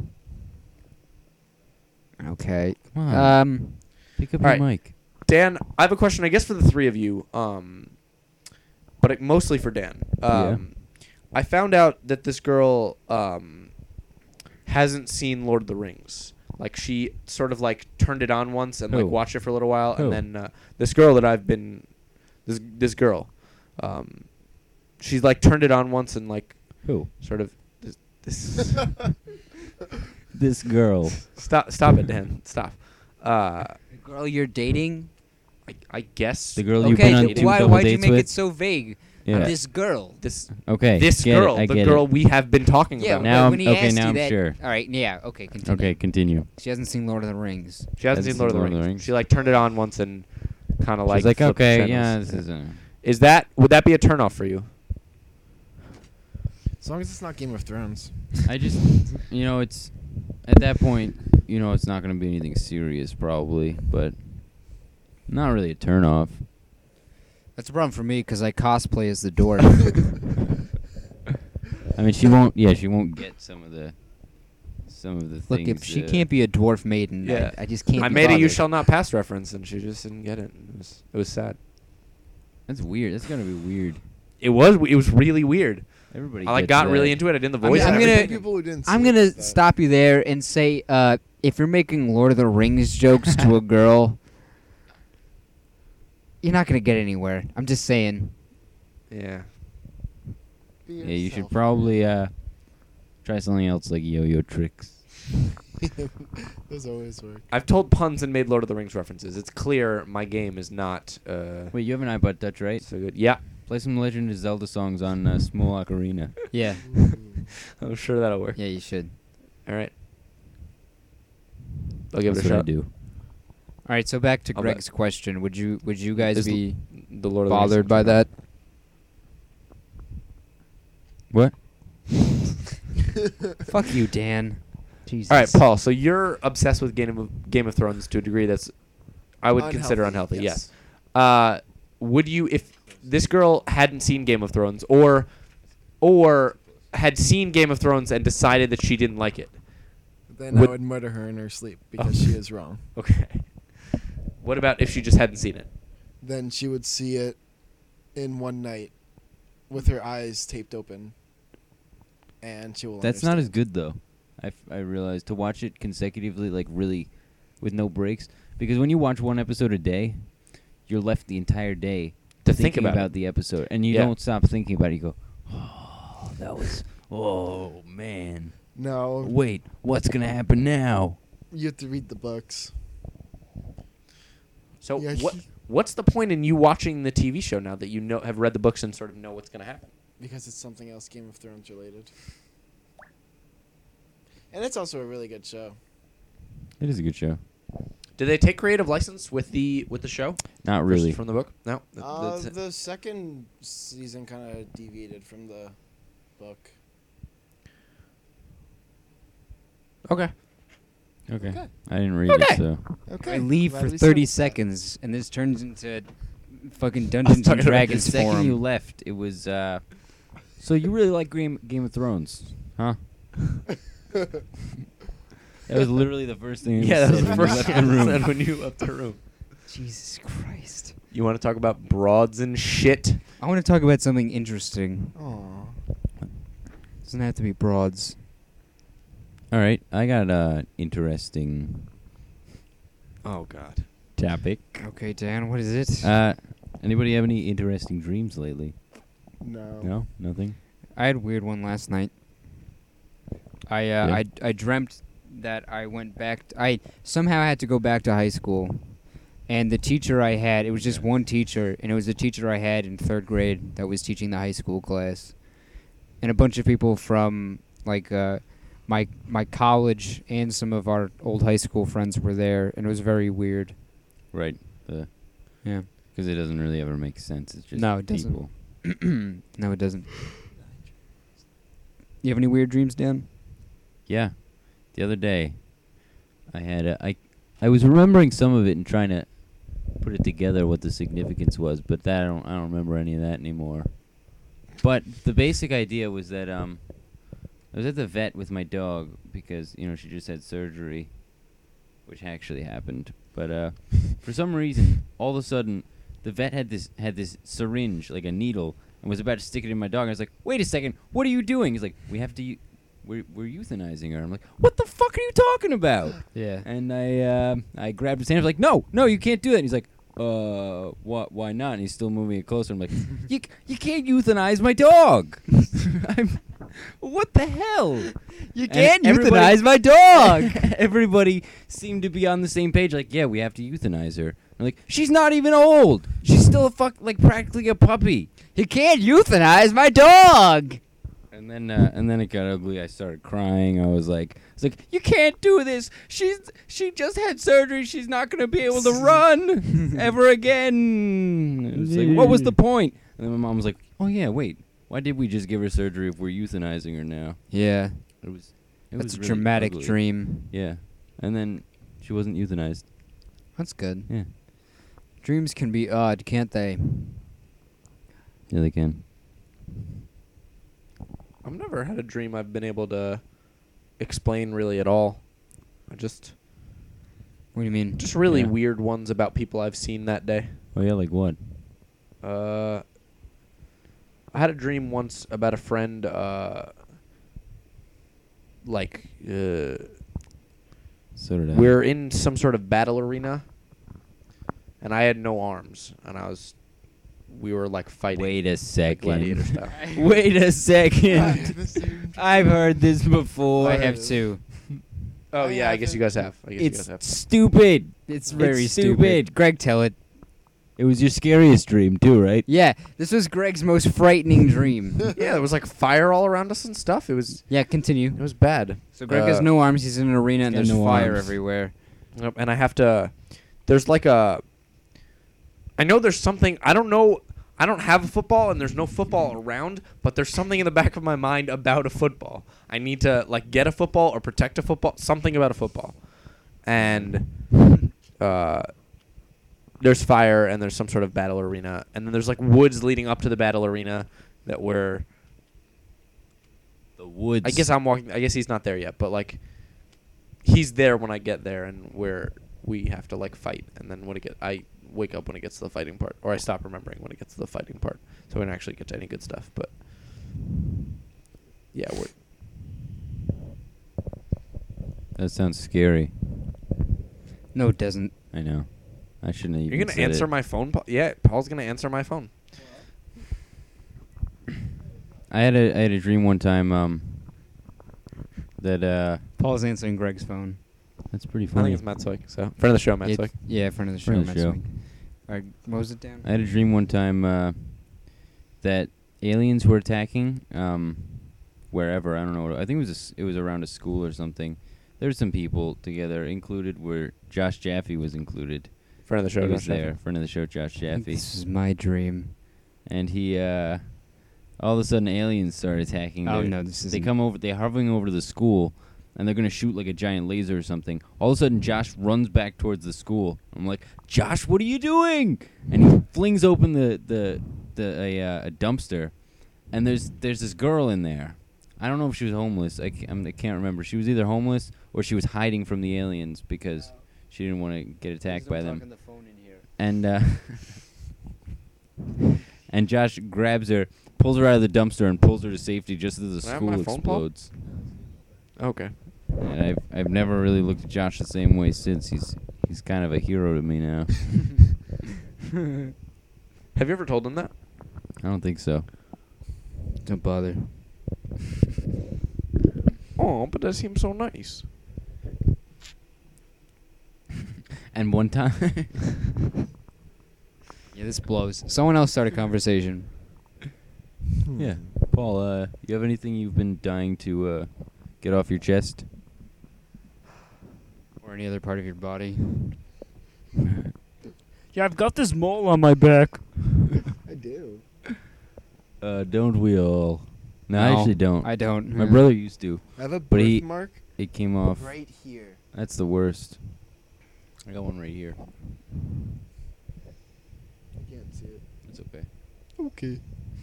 Okay. Come on. Pick up all your right. mic. Dan, I have a question. I guess for the three of you, but mostly for Dan. Yeah. I found out that this girl hasn't seen Lord of the Rings. Like she sort of like turned it on once and like Who? watched it for a little while, Who? and then this girl that I've been, this girl, she's like turned it on once and like Who? sort of this. This girl. Stop it, Dan. Stop. The girl you're dating? I guess The girl you've Okay, been on then two why double why'd you dates make with. it so vague? Yeah. This girl. This Okay. this get it, girl, I the get girl it. we have been talking Yeah, about. Now but I'm- when he okay, asked now you I'm that, sure. All right, yeah, okay, continue. Okay, continue. She hasn't seen Lord of the Rings. She hasn't seen Lord of the Rings. She like turned it on once and kind of like. She's like, flipped the okay, channels. yeah, this is Would that be a turnoff for you? As long as it's not Game of Thrones. I just, it's at that point, it's not going to be anything serious probably, but not really a turnoff. That's a problem for me because I cosplay as the dwarf. I mean, she won't get some of the things. Look, if she can't be a dwarf maiden, Yeah. I just can't. I be made a "You bothered. Shall Not Pass" reference, and she just didn't get it. It was sad. That's weird. That's going to be weird. It was really weird. Everybody I like gets got that. really into it. I did the I'm voice. gonna- and I'm gonna- everything. People who didn't. I'm see it gonna with that. stop you there and say, if you're making Lord of the Rings jokes to a girl, you're not gonna get anywhere. I'm just saying. Yeah. Be Yeah, you should yourself. probably try something else like yo-yo tricks. Those always work. I've told puns and made Lord of the Rings references. It's clear my game is not Wait, you have an iPod Touch, right? so good. Yeah, Play some Legend of Zelda songs on Small Ocarina. Yeah. I'm sure that'll work. Yeah, you should. All right. I'll give That's it a what I shot. do. All right, so back to I'll Greg's question. Would you guys Is be The Lord of the Rings bothered by that? What? Fuck you, Dan. Jesus. All right, Paul. So you're obsessed with Game of Thrones to a degree that's I would consider unhealthy. Yes. Yeah. Would you, if this girl hadn't seen Game of Thrones, or had seen Game of Thrones and decided that she didn't like it? Then Would- I would murder her in her sleep because she is wrong. Okay. What about if she just hadn't seen it? Then she would see it in one night with her eyes taped open. And she will That's not as understand. good though. I realized to watch it consecutively, like really, with no breaks. Because when you watch one episode a day, you're left the entire day To think thinking about it. the episode, and you Yeah. don't stop thinking about it. You go, oh, that was, oh man, No, wait, what's gonna happen now? you have to read the books. So Yeah, what's the point in you watching the TV show now that you have read the books and sort of know what's going to happen? Because it's something else Game of Thrones related. And it's also a really good show. It is a good show. Do they take creative license with the show? Not Versus really. from the book? No. The second season kind of deviated from the book. Okay. Okay. Okay. I didn't read Okay. it, so. Okay. I leave glad for we 30 settled that. seconds, and this turns into fucking Dungeons and talking about The Dragons second you forum. left, it was. So you really like Game of Thrones, huh? That was literally the first thing. Yeah, that was said the when you first left thing the I room. said when you left the room. Jesus Christ. You want to talk about broads and shit? I want to talk about something interesting. Aw. Doesn't have to be broads. All right, I got a interesting Oh God. topic. Okay, Dan, what is it? Anybody have any interesting dreams lately? No. No, nothing. I had a weird one last night. I dreamt that I went back. I somehow had to go back to high school, and the teacher I had, it was just one teacher, and it was the teacher I had in 3rd grade that was teaching the high school class, and a bunch of people from like my college and some of our old high school friends were there, and it was very weird. Right. Yeah. Because it doesn't really ever make sense. It's just No, it doesn't. people. No, it doesn't. You have any weird dreams, Dan? Yeah. The other day, I had I was remembering some of it and trying to put it together what the significance was, but that I don't remember any of that anymore. But the basic idea was that I was at the vet with my dog because she just had surgery, which actually happened. But for some reason, all of a sudden, the vet had this syringe, like a needle, and was about to stick it in my dog. And I was like, "Wait a second, what are you doing?" He's like, "We have to." We're euthanizing her. I'm like, what the fuck are you talking about? Yeah. And I grabbed his hand. I was like, no, you can't do that. And he's like, what? Why not? And he's still moving it closer. I'm like, you can't euthanize my dog. What the hell? You can't euthanize my dog. Everybody seemed to be on the same page. Like, yeah, we have to euthanize her. I'm like, she's not even old. She's still practically a puppy. You can't euthanize my dog. And then it got ugly. I started crying. I was like, you can't do this. She just had surgery. She's not gonna be able to run ever again. It was like, what was the point? And then my mom was like, oh yeah, wait, why did we just give her surgery if we're euthanizing her now? Yeah, It was that's a really dramatic ugly. dream. Yeah, and then she wasn't euthanized. That's good. Yeah, Dreams can be odd, can't they? yeah, they can. I've never had a dream I've been able to explain really at all. I just What do you mean? really Yeah. weird ones about people I've seen that day. Oh yeah, like what? I had a dream once about a friend. So did I. We're in some sort of battle arena, and I had no arms, and we were like fighting. Wait a like gladiator second. style. Wait a second. I've heard this before. I have two. Oh I yeah, I guess you guys have. It's stupid. It's very It's stupid. Greg, tell it. It was your scariest dream too, right? Yeah, this was Greg's most frightening dream. Yeah, there was like fire all around us and stuff. It was Yeah, continue. bad. So Greg has no arms. He's in an arena and got there's no fire arms. everywhere. Yep, and I have to. There's like a. I know there's something. I don't know. I don't have a football, and there's no football around. But there's something in the back of my mind about a football. I need to like get a football or protect a football. Something about a football, and there's fire and there's some sort of battle arena, and then there's like woods leading up to the battle arena that were. The woods. I guess I'm walking. I guess he's not there yet, but like, he's there when I get there, and we have to like fight. And then I wake up when it gets to the fighting part, or I stop remembering when it gets to the fighting part, so we don't actually get to any good stuff. But yeah, That sounds scary. No, it doesn't. I know. I shouldn't have even you're gonna said answer it. my phone. Yeah, Paul's gonna answer my phone. I had a dream one time that Paul's answering Greg's phone. that's pretty I funny. think it's Matt Soik. So friend of the show, Matt Soik. Yeah, friend of the show. Friend of the Matt show. Swing. All right, what was it, Dan? I had a dream one time that aliens were attacking wherever. I don't know. I think it was around a school or something. There were some people together, included where Josh Jaffe was included. Friend of the show. He was Josh Jaffe. there, friend of the show, Josh I think Jaffe, this is my dream. and he all of a sudden aliens started attacking. Oh They're- no, this is. They come over. They're hovering over the school, and they're gonna shoot like a giant laser or something. All of a sudden, Josh runs back towards the school. I'm like, Josh, what are you doing? And he flings open a dumpster, and there's this girl in there. I don't know if she was homeless. I can't remember. She was either homeless or she was hiding from the aliens because she didn't want to get attacked by them. And and Josh grabs her, pulls her out of the dumpster, and pulls her to safety just as the Can I have school my phone, Paul? explodes. Okay. And I've never really looked at Josh the same way since. He's kind of a hero to me now. Have you ever told him that? I don't think so. Don't bother. Oh, but that seems so nice. And one time, Yeah, this blows. Someone else start a conversation. yeah, Paul, you have anything you've been dying to get off your chest? Or any other part of your body. Yeah, I've got this mole on my back. I do. Don't we all? No, I No, actually don't. I don't. My brother used to. I have a But he- birthmark It came off. right here. That's the worst. I got one right here. I can't see it. It's okay. Okay.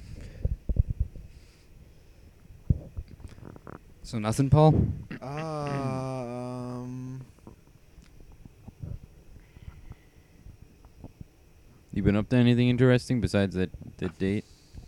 So nothing, Paul? You been up to anything interesting besides that date?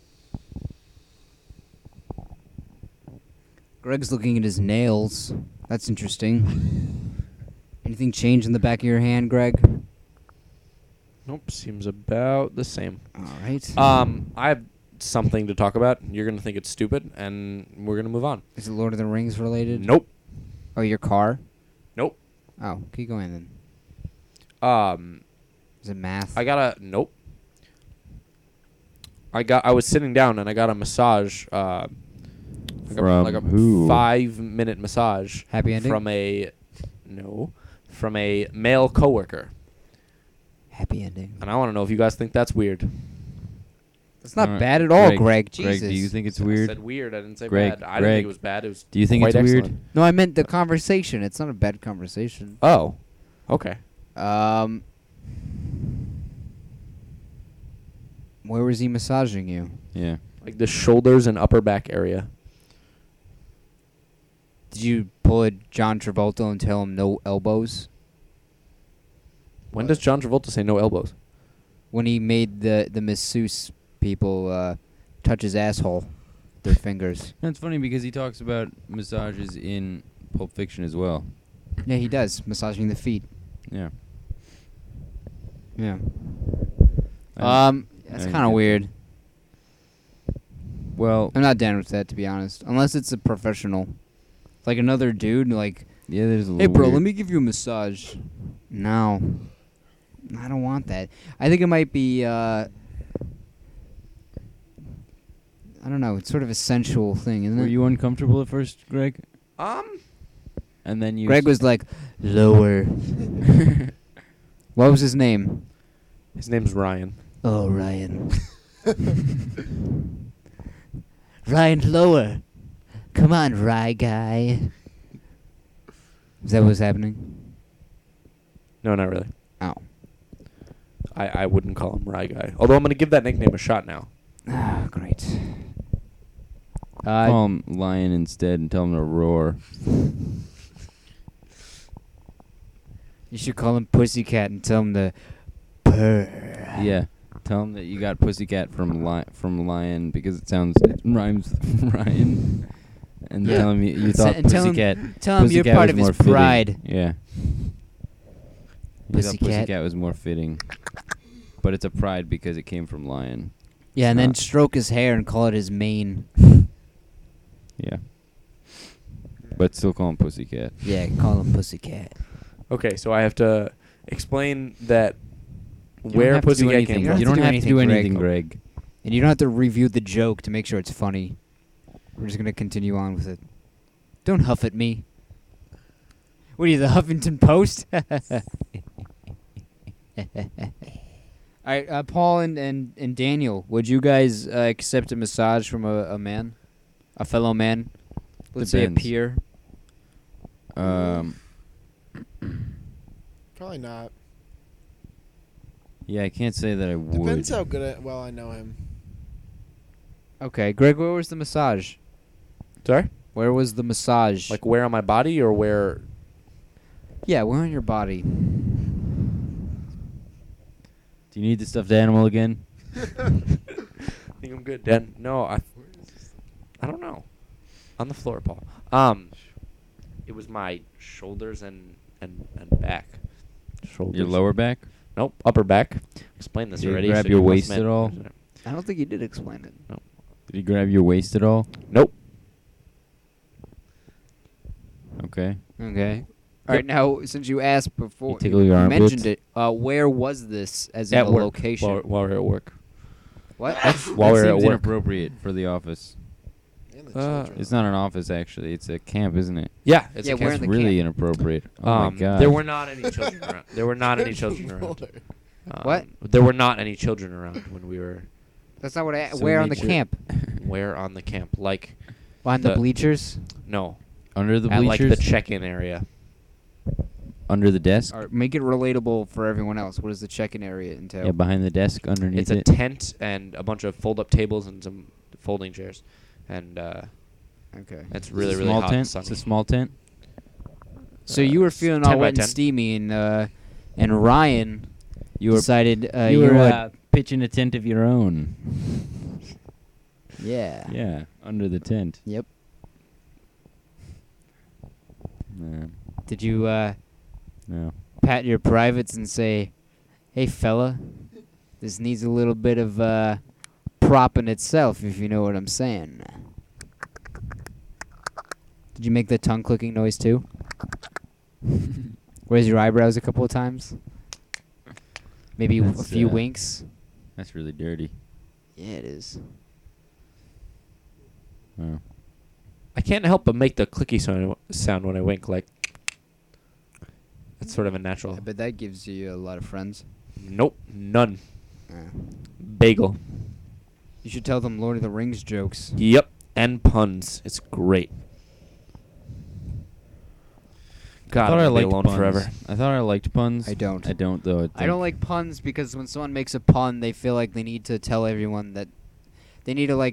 Greg's looking at his nails. That's interesting. Anything change in the back of your hand, Greg? Nope. Seems about the same. All right. I have something to talk about. You're gonna think it's stupid, and we're gonna move on. Is it Lord of the Rings related? Nope. Oh, your car? Nope. Oh, keep going then. Is it math? Nope. I was sitting down and I got a massage. From like a who? 5-minute massage Happy ending? from a male coworker. Happy ending. And I want to know if you guys think that's weird. That's not Alright, bad at all, Greg. Greg, Jesus. do you think it's I weird? said weird. I didn't say Greg, bad. I didn't Greg, think it was bad. It was. Do you think quite it's weird? excellent. No, I meant the conversation. It's not a bad conversation. Oh, okay. Where was he massaging you? Yeah. Like the shoulders and upper back area. Did you pull a John Travolta and tell him no elbows? When does John Travolta say no elbows? When he made the masseuse people touch his asshole with their fingers. That's funny because he talks about massages in Pulp Fiction as well. Yeah, he does. Massaging the feet. Yeah. Yeah. I That's didn't kind of get weird. Well, I'm not down with that, to be honest. Unless it's a professional. Like another dude, like, yeah, there's a little hey, bro, weird. let me give you a massage. No. I don't want that. I think it might be, I don't know. It's sort of a sensual thing, isn't Were it? you uncomfortable at first, Greg? And then you... Greg was like, lower. What was his name? His name's Ryan. Oh, Ryan. Ryan, lower. Come on, Rye guy. Is that what's happening? No, not really. Oh. I wouldn't call him Rye Guy. Although I'm going to give that nickname a shot now. Ah, great. Call him Lion instead and tell him to roar. You should call him Pussycat and tell him to purr. Yeah. Tell him that you got Pussycat from Lion because it rhymes with Ryan. And Yeah. tell him you So- thought and tell him- Pussycat... Tell him you're Pussycat part was of his more fitting. pride. Yeah. You thought Pussycat. Pussycat was more fitting. But it's a pride because it came from Lion. Yeah, and then not. stroke his hair and call it his mane. Yeah. But still call him Pussycat. Yeah, call him Pussycat. Okay, so I have to explain that You don't where have to do Pussycat anything. came You from. You don't have to do anything, Greg. Greg. And you don't have to review the joke to make sure it's funny. We're just going to continue on with it. Don't huff at me. What are you, the Huffington Post? All right, Paul and Daniel, would you guys accept a massage from a man? A fellow man? Let's say a Depends. peer? Probably not. Yeah, I can't say that I would. Depends how good well I know him. Okay, Greg, where was the massage? Sorry? Where was the massage? Like where on my body or where? Yeah, where on your body? Do you need the stuffed animal again? I think I'm good. Dan, no, I don't know. On the floor, Paul. It was my shoulders and back. Shoulders. Your lower back? Nope, upper back. Explained this Did you already. grab so your you must waist meant- at all? I don't think you did explain it. Did he grab your waist at all? Nope. Okay. Okay. All right, now, since you asked before, tickle your armpits? mentioned it, where was this as in At a work. location? While we're at work. What? While that we're at seems work. inappropriate for the office. And the children. It's not an office, actually. It's a camp, isn't it? Yeah, it's Yeah, a we're That's in the really camp. inappropriate. Oh, my God. There were not any children around. There were not any children around. What? There were not any children around when we were. That's not what I. So where on the nature- camp? Where on the camp? Like, Behind the The- bleachers? no. Under the At like bleachers? the check-in area. Under the desk? Or make it relatable for everyone else. What does the check-in area entail? Yeah, behind the desk, underneath It's a it. tent and a bunch of fold-up tables and some folding chairs, and Okay. it's really It's a really small hot tent. and sunny. It's a small tent. So you were feeling 10 all by wet and 10. steamy, and Ryan You were decided, you know were what? pitching a tent of your own. Yeah. Yeah, under the tent. Yep. Yeah. Did you No. pat your privates and say, "Hey, fella, this needs a little bit of prop in itself, if you know what I'm saying." Did you make the tongue clicking noise too? Raise your eyebrows a couple of times. Maybe a That's, few winks. That's really dirty. Yeah, it is. Wow. I can't help but make the clicky sound when I wink. Like that's sort of a natural. But that gives you a lot of friends. Nope, none. Uh, Bagel. you should tell them Lord of the Rings jokes. Yep, and puns. It's great. God, I'm gonna be alone puns. forever. I thought I liked puns. I don't. I don't though. I don't like puns because when someone makes a pun, they feel like they need to tell everyone that they need to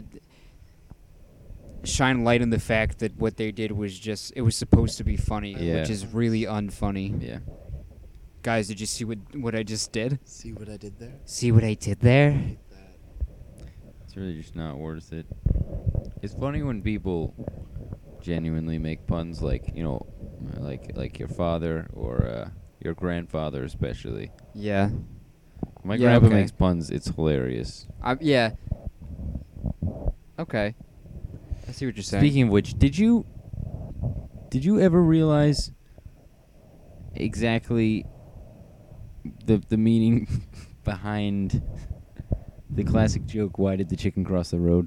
shine light on the fact that what they did was it was supposed to be funny, Yeah. which is really unfunny. Yeah. Guys, did you see what I just did? See what I did there? See what I did there? Hate that. It's really just not worth it. It's funny when people genuinely make puns, like like your father or your grandfather, especially. Yeah. My Yeah, grandpa okay. makes puns. It's hilarious. Yeah. Okay. I see what you're saying. Speaking of which, did you ever realize exactly the meaning behind the classic joke, "Why did the chicken cross the road?"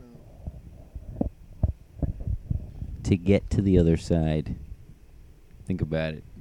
To get to the other side. Think about it.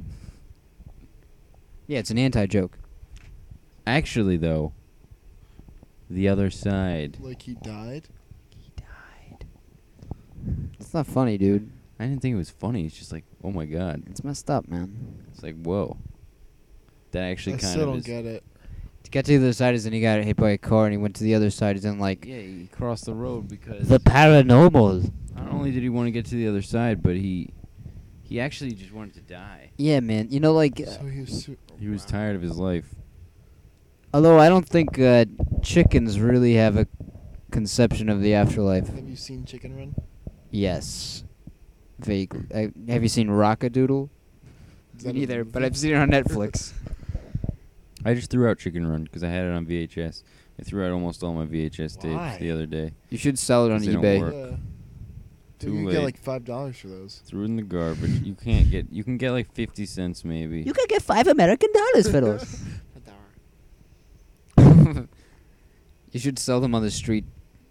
Yeah, it's an anti-joke. Actually, though, the other side. Like he died? He died. It's not funny, dude. I didn't think it was funny. It's just like, oh my god. It's messed up, man. It's like, whoa. That actually I kind still of don't is. get it. To get to the other side is then he got hit by a car and he went to the other side is then like Yeah, he crossed the road because the paranormal. not only did he want to get to the other side, but he actually just wanted to die. Yeah, man. You know, like, So he was. He was tired of his life. although I don't think chickens really have a conception of the afterlife. Have you seen Chicken Run? Yes. Vaguely. Have you seen Rockadoodle? Is that a Neither, but movie? I've seen it on Netflix. I just threw out Chicken Run because I had it on VHS. I threw out almost all my VHS tapes Why? the other day. You should sell it on 'Cause they don't eBay. work. Yeah. Too You can late. get like $5 for those. Threw it in the garbage. You can get like 50 cents maybe. You could get $5 American for those. You should sell them on the street.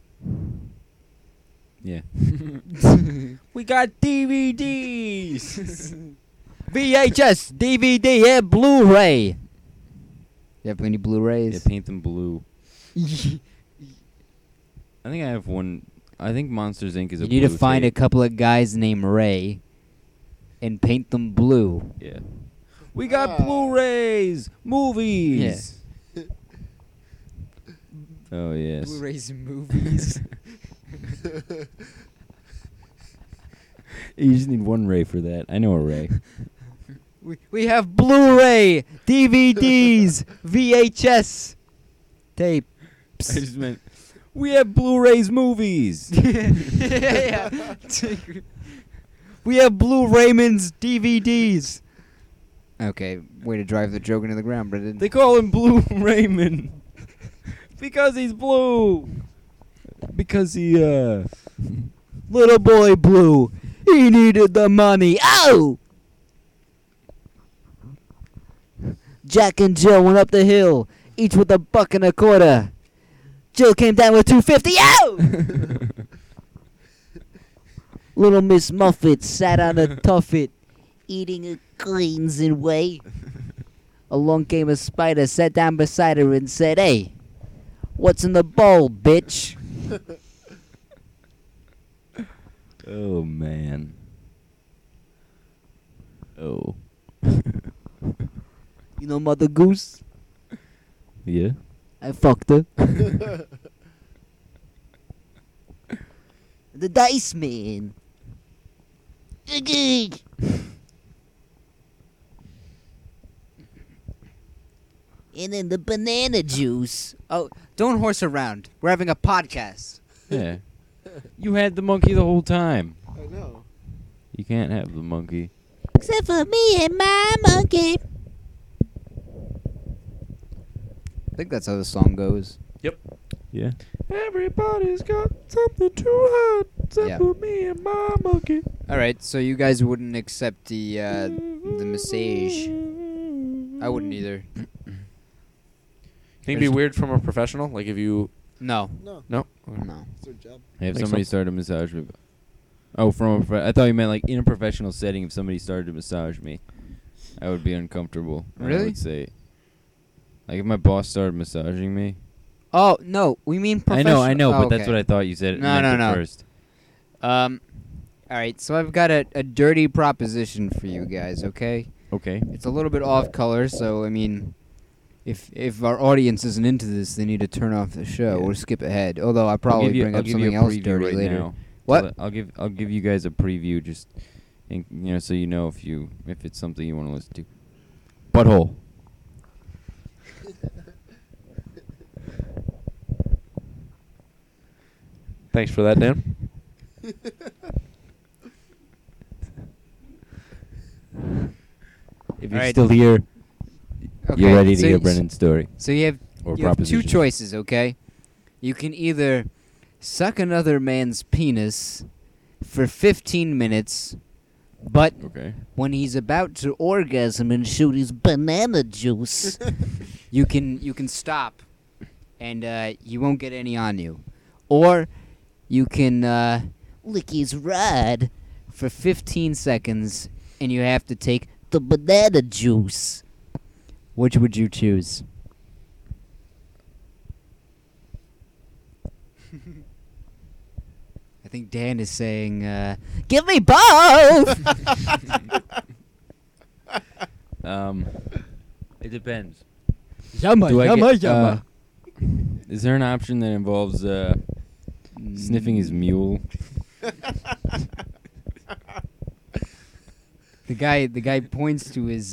Yeah. We got DVDs. VHS, DVD, and Blu-ray. You have any Blu-rays? Yeah, paint them blue. I think I have one. I think Monsters Inc. is a You need to blue find a tape. couple of guys named Ray and paint them blue. Yeah. We got Blu-rays, movies. Oh yes. Blu-rays and movies. You just need one Ray for that. I know a Ray. we have Blu-ray, DVDs, VHS, tapes. I just meant we have Blu-rays, movies. Yeah. We have Blu-Raymond's DVDs. Okay, way to drive the joke into the ground, Brendan. They call him Blue Raymond because he's blue. Because he Little boy Blue, he needed the money. Oh! Jack and Jill went up the hill, each with $1.25. Jill came down with $2.50. Oh! Little Miss Muffet sat on a tuffet, eating her greens and whey. Along came a spider, sat down beside her and said, "Hey, what's in the bowl, bitch?" Oh man. Oh. You know Mother Goose? Yeah. I fucked her. The Dice Man. And then the banana juice. Oh, don't horse around. We're having a podcast. Yeah. You had the monkey the whole time. I know. You can't have the monkey. Except for me and my monkey. I think that's how the song goes. Yeah. Everybody's got something to hide except Yeah. for me and my monkey. All right, so you guys wouldn't accept the massage. I wouldn't either. Think it'd be weird from a professional? Like if you... No. No, No? Okay. No. it's their job. If Think somebody so? started to massage me. Oh, I thought you meant like in a professional setting. If somebody started to massage me, I would be uncomfortable. And I Really? would say, like if my boss started massaging me. Oh no, we mean professional. I know, Oh, but that's okay. what I thought you said. No, meant no, at no. First. All right, so I've got a dirty proposition for you guys. Okay, Okay. it's a little bit off color, so I mean, if our audience isn't into this, they need to turn off the show Yeah. or skip ahead. Although I probably bring up something else dirty right later. now. What? I'll give you guys a preview, just so you know if it's something you want to listen to. Butthole. Thanks for that, Dan. If you're Alright. still here, Okay, you're ready to so hear y- Brennan's story So you have or you have two proposition. choices. Okay, you can either suck another man's penis for 15 minutes, but Okay. when he's about to orgasm and shoot his banana juice, you can stop, and you won't get any on you, or you can lick his rod for 15 seconds, and you have to take the banana juice. Which would you choose? I think Dan is saying, "Give me both." It depends. Yumma, Do I yumma, get, yumma. Is there an option that involves sniffing his mule? The guy points to his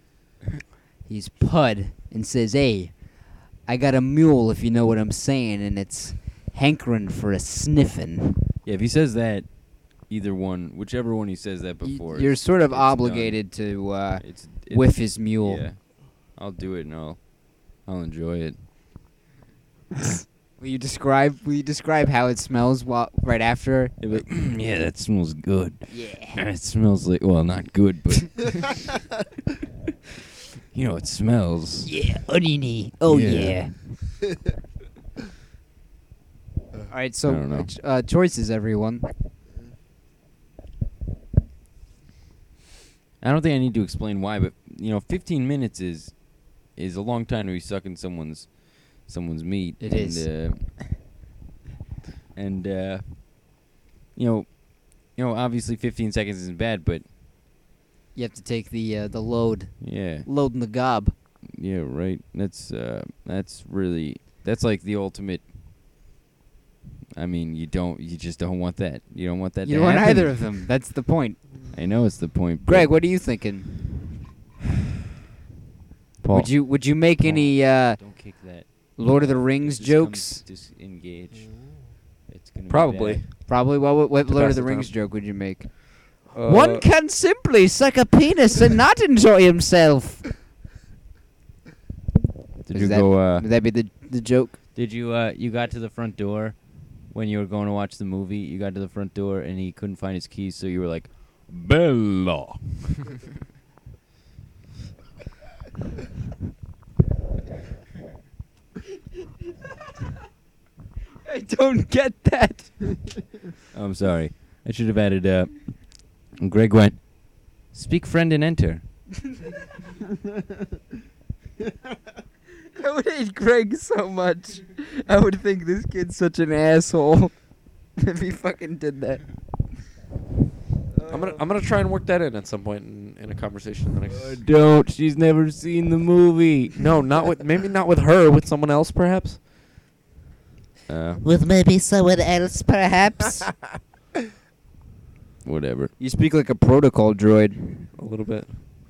pud and says, "Hey, I got a mule, if you know what I'm saying, and it's hankering for a sniffin'." Yeah, if he says that, either one, whichever one he says that before. You're it's- sort of it's done. obligated to It's whiff his mule. Yeah, I'll do it and I'll enjoy it. Will you describe how it smells right after? Yeah, that smells good. Yeah. It smells like, well, not good, but it smells. Yeah, oniony. Oh Yeah. yeah. All right, I so don't know. choices, everyone. I don't think I need to explain why, but 15 minutes is a long time to be sucking someone's meat. It is. Obviously 15 seconds isn't bad, but You have to take the load, yeah, load in the gob. yeah, right. That's like the ultimate. I mean, you just don't want that. You don't want that. You to don't want happen. either of them. That's the point. I know it's the point. but Greg, what are you thinking? Paul, Would you make any don't kick that. Lord of the Rings Just jokes? Disengage. It's gonna be Probably. bad. Probably. What To Lord pass of the the Rings time. joke would you make? Uh, One can simply suck a penis and not enjoy himself. Did Is you that- go? Would that be the joke? Did you? You got to the front door when you were going to watch the movie. You got to the front door and he couldn't find his keys, so you were like, Bella. I don't get that. I'm sorry. I should have added. Greg went. Speak, friend, and enter. I would hate Greg so much. I would think this kid's such an asshole if he fucking did that. I'm gonna try and work that in at some point in a conversation. In the next Don't. She's never seen the movie. no, maybe not with her, with someone else, perhaps. With maybe someone else, perhaps. Whatever. You speak like a protocol droid. A little bit.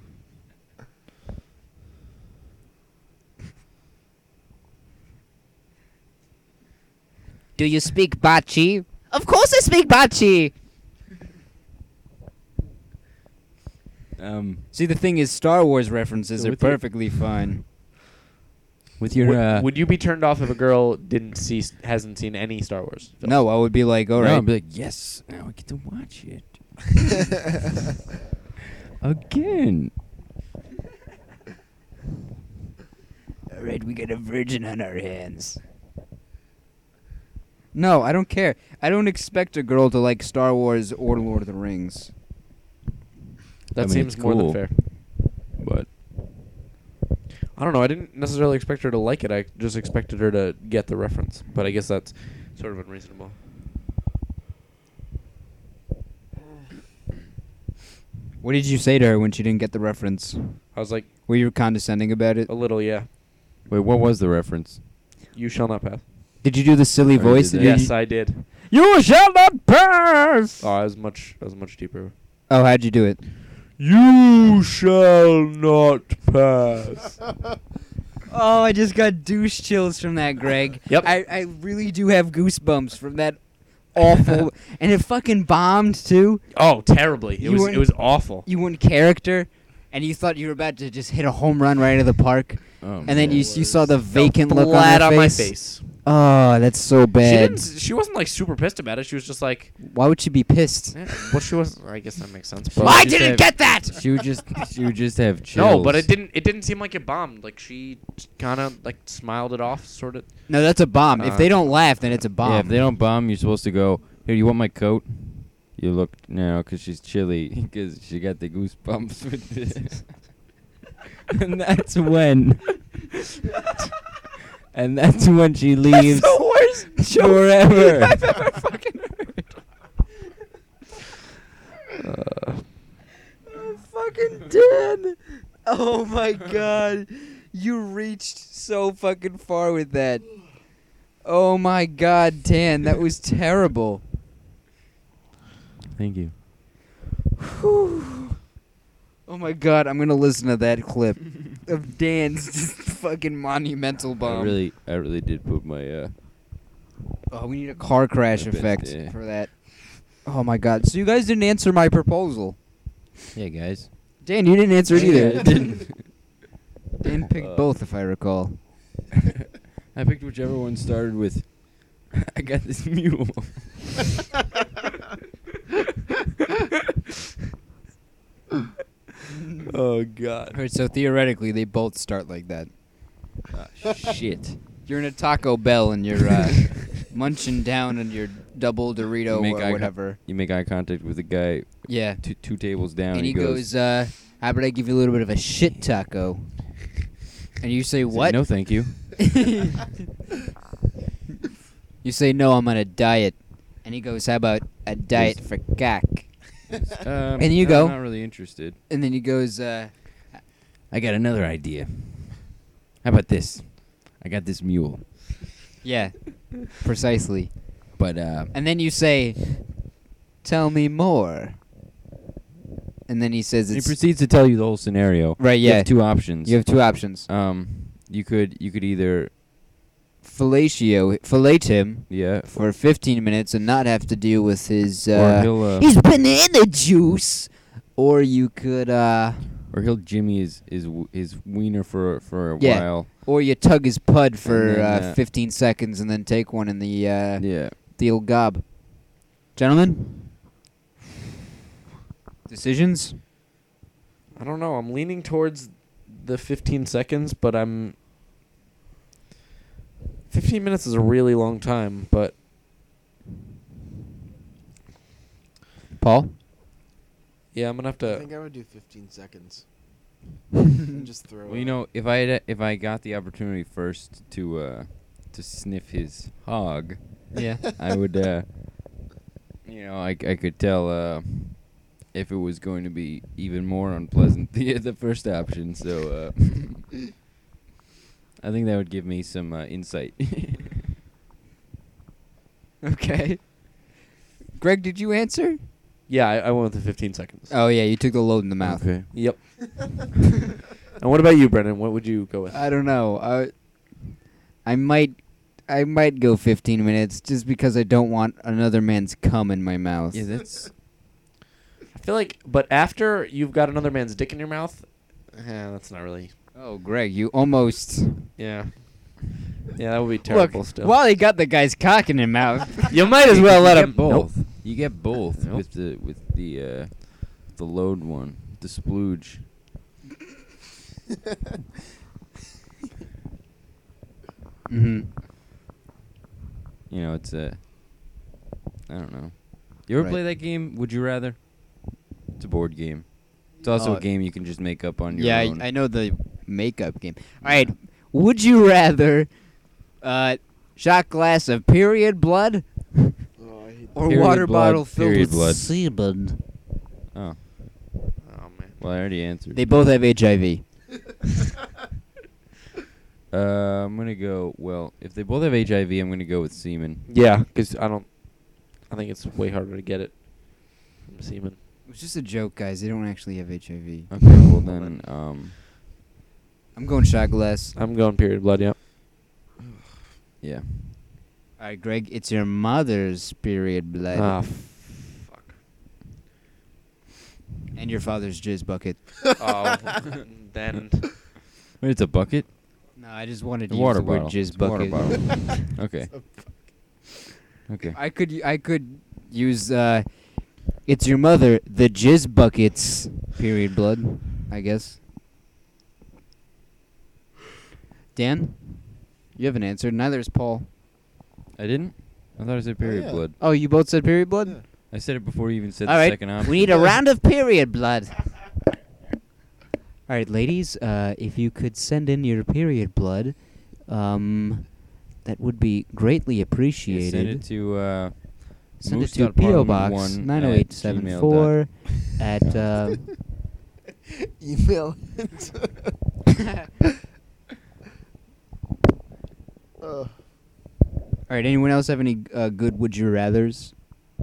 Do you speak Bachi? Of course I speak Bachi! See, the thing is, Star Wars references So are with your- perfectly fine. With your. Would you be turned off if a girl hasn't seen any Star Wars films? No, I would be like, No, alright. I'd be like, yes, now I get to watch it. Again. Alright, we got a virgin on our hands. No, I don't care. I don't expect a girl to like Star Wars or Lord of the Rings. That I mean, seems it's more than cool. fair. But I don't know. I didn't necessarily expect her to like it. I just expected her to get the reference. But I guess that's sort of unreasonable. What did you say to her when she didn't get the reference? I was like, Were you condescending about it? a little, yeah. wait, what was the reference? You shall not pass. Did you do the silly I voice? did Did that. you- Yes, I did. You shall not pass! Oh, I was much deeper. Oh, how'd you do it? You shall not pass. Oh, I just got douche chills from that, Greg. Yep. I really do have goosebumps from that awful... and it fucking bombed, too. Oh, terribly. You weren't- It was awful. You went character, and you thought you were about to just hit a home run right out of the park. Oh, And then man. you saw the vacant look Flat on on her my face. face. Oh, that's so bad. She wasn't like super pissed about it. She was just like, Why would she be pissed? well, she was. I guess that makes sense. Well, But I just didn't have- get that! She would just have chills. no, but it didn't seem like it bombed. Like she kind of like smiled it off, sort of. No, that's a bomb. If they don't laugh, then it's a bomb. Yeah, if they don't bomb, you're supposed to go, here, you want my coat? You look, no, because she's chilly, because she got the goosebumps with this. And that's when... and that's when she leaves That's the worst joke forever. I've ever fucking heard. I'm fucking dead. Oh my god. You reached so fucking far with that. Oh my god, Dan, that was terrible. Thank you. Whew. Oh my god, I'm gonna listen to that clip of Dan's just fucking monumental bomb. I really did put my, Oh, we need a car crash My best, effect yeah. for that. Oh my god. So you guys didn't answer my proposal. yeah, guys. Dan, you didn't answer it either. Yeah, I didn't. Dan picked both, if I recall. I picked whichever one started with, I got this mule. Oh God. Alright, so theoretically, they both start like that. Shit. You're in a Taco Bell and you're munching down on your double Dorito Make eye or con- whatever. You make eye contact with the guy Yeah. two tables down. And he goes, how about I give you a little bit of a shit taco? And you say, he's like, what? no, thank you. You say, no, I'm on a diet. And he goes, how about a diet for cack? And you no, go. I'm not really interested. And then he goes, I got another idea. How about this? I got this mule. yeah, precisely. But, And then you say, tell me more. And then he says he it's... proceeds to tell you the whole scenario. Right, You yeah. have two options. You have two options. You could either Fillet him yeah, for 15 minutes and not have to deal with his or he'll his banana juice. Or you could or he'll jimmy his wiener for a Yeah. while. or you tug his pud for And then, 15 seconds and then take one in the Yeah. the old gob. Gentlemen, decisions? I don't know. I'm leaning towards the 15 seconds, but 15 minutes is a really long time, but Paul? yeah, I'm gonna have I to. think I would do 15 seconds. And just throw Well, it. you know, if I got the opportunity first to sniff his hog, Yeah. I would I could tell if it was going to be even more unpleasant the first option. So I think that would give me some insight. Okay. Greg, did you answer? Yeah, I went with the 15 seconds. Oh yeah, you took the load in the mouth. Okay. Yep. And what about you, Brendan? What would you go with? I don't know. I might go 15 minutes just because I don't want another man's cum in my mouth. Yeah, that's I feel like, but after you've got another man's dick in your mouth, that's not really. Oh, Greg, you almost Yeah. Yeah, that would be terrible. look. Still, While he got the guy's cock in his mouth, you might as well let you him. get both. You get both Nope. with the load one, the splooge. Mm-hmm. You know, it's a. I don't know. You ever Right. play that game? Would you rather? It's a board game. It's also Oh. a game you can just make up on your Yeah, own. I know the makeup game. All right, would you rather shot glass of period blood Oh, I hate or Period water blood, bottle filled period with blood. semen? Oh, Oh man. well, I already answered. They both have HIV. I'm gonna go. Well, if they both have HIV, I'm gonna go with semen. Yeah, because I think it's way harder to get it from semen. It was just a joke, guys. They don't actually have HIV. Okay, well then, I'm going shot glass. I'm going period blood. Yep. yeah. All right, Greg, it's your mother's period blood Ah, fuck. and your father's jizz bucket. Oh, then Wait, it's a bucket. No, I just wanted to A use water the word bottle. jizz It's a water bucket. bottle. Okay. Okay. I could use it's your mother, the jizz buckets period blood, I guess. Dan, you haven't answered. Neither has Paul. I didn't. I thought I said period yeah. blood. Oh, you both said period blood? Yeah. I said it before you even said All the right, second option. we need a round of period blood. All right, ladies, if you could send in your period blood, that would be greatly Yeah, appreciated. send it to Send it to P.O. Box moose.parliament1 90874 at email. All right, anyone else have any good would you rathers?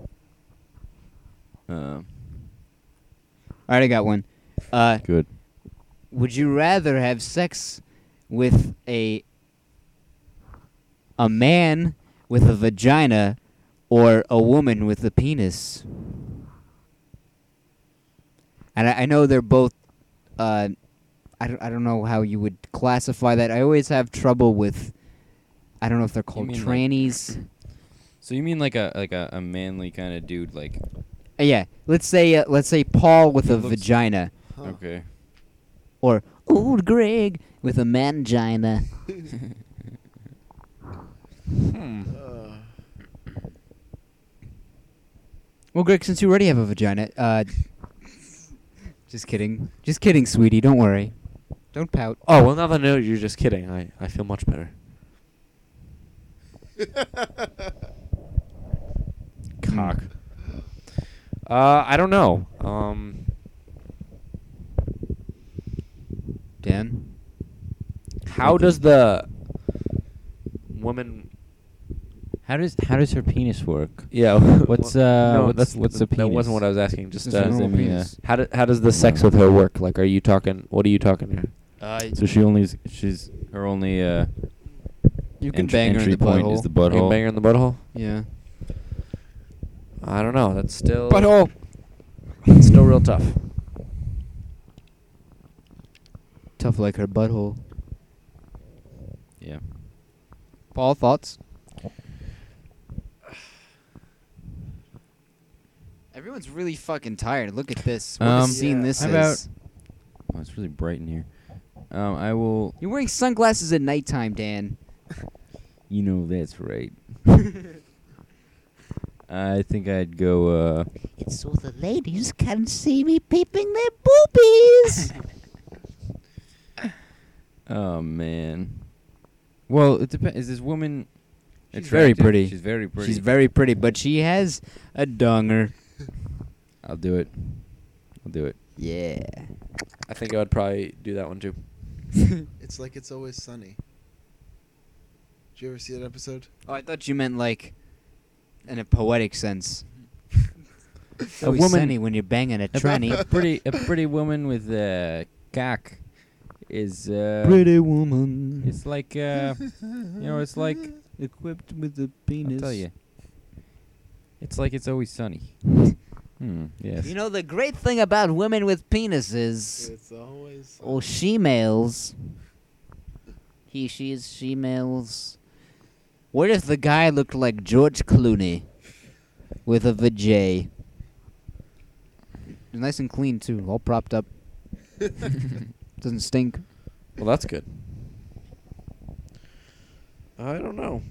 All right, I got one. Good. Would you rather have sex with a man with a vagina or a woman with a penis? And I know they're both. I don't know how you would classify that. I always have trouble with. I don't know if they're called mean, like- trannies. So you mean like a manly kind of dude, like Yeah, let's say Paul with It a looks- vagina, Huh. okay. or old Greg with a mangina. Well, Greg, since you already have a vagina, just kidding, sweetie. Don't worry, don't pout. Oh, well, now that I know you're just kidding, I feel much better. Cock. I don't know. Dan, How does the woman? How does her penis work? Yeah. What's no, what's a penis? That wasn't what I was asking. Just It's a normal I mean, penis. how does the sex with her work? Like, are you talking? What are you talking here? So she's her only you can entry, bang her in entry the point butthole. is the You can butthole. bang her in the butthole? Yeah, I don't know. That's still butthole. It's still real tough. Tough like her butthole. Yeah. Paul, thoughts? Everyone's really fucking tired. Look at this. What a scene Yeah. this How is. about- Oh, it's really bright in here. I will. You're wearing sunglasses at nighttime, Dan. You know that's right. I think I'd go. It's so the ladies can see me peeping their boobies. Oh man. Well, it depends. Is this woman? She's very attractive? pretty. She's very pretty. She's very pretty, but she has a donger. I'll do it. I'll do it. Yeah. I think I would probably do that one too. It's like It's Always Sunny. Did you ever see that episode? Oh, I thought you meant like in a poetic sense. It's A always woman- sunny when you're banging a tranny. a pretty woman with a cock is. Pretty woman. It's like it's like equipped with a penis. I'll tell you. It's like It's Always Sunny. Yes. You know the great thing about women with penises, It's always or she-males. He, she's, she-males. What if the guy looked like George Clooney with a vajay? Nice and clean too, all propped up. Doesn't stink. Well, that's good. I don't know.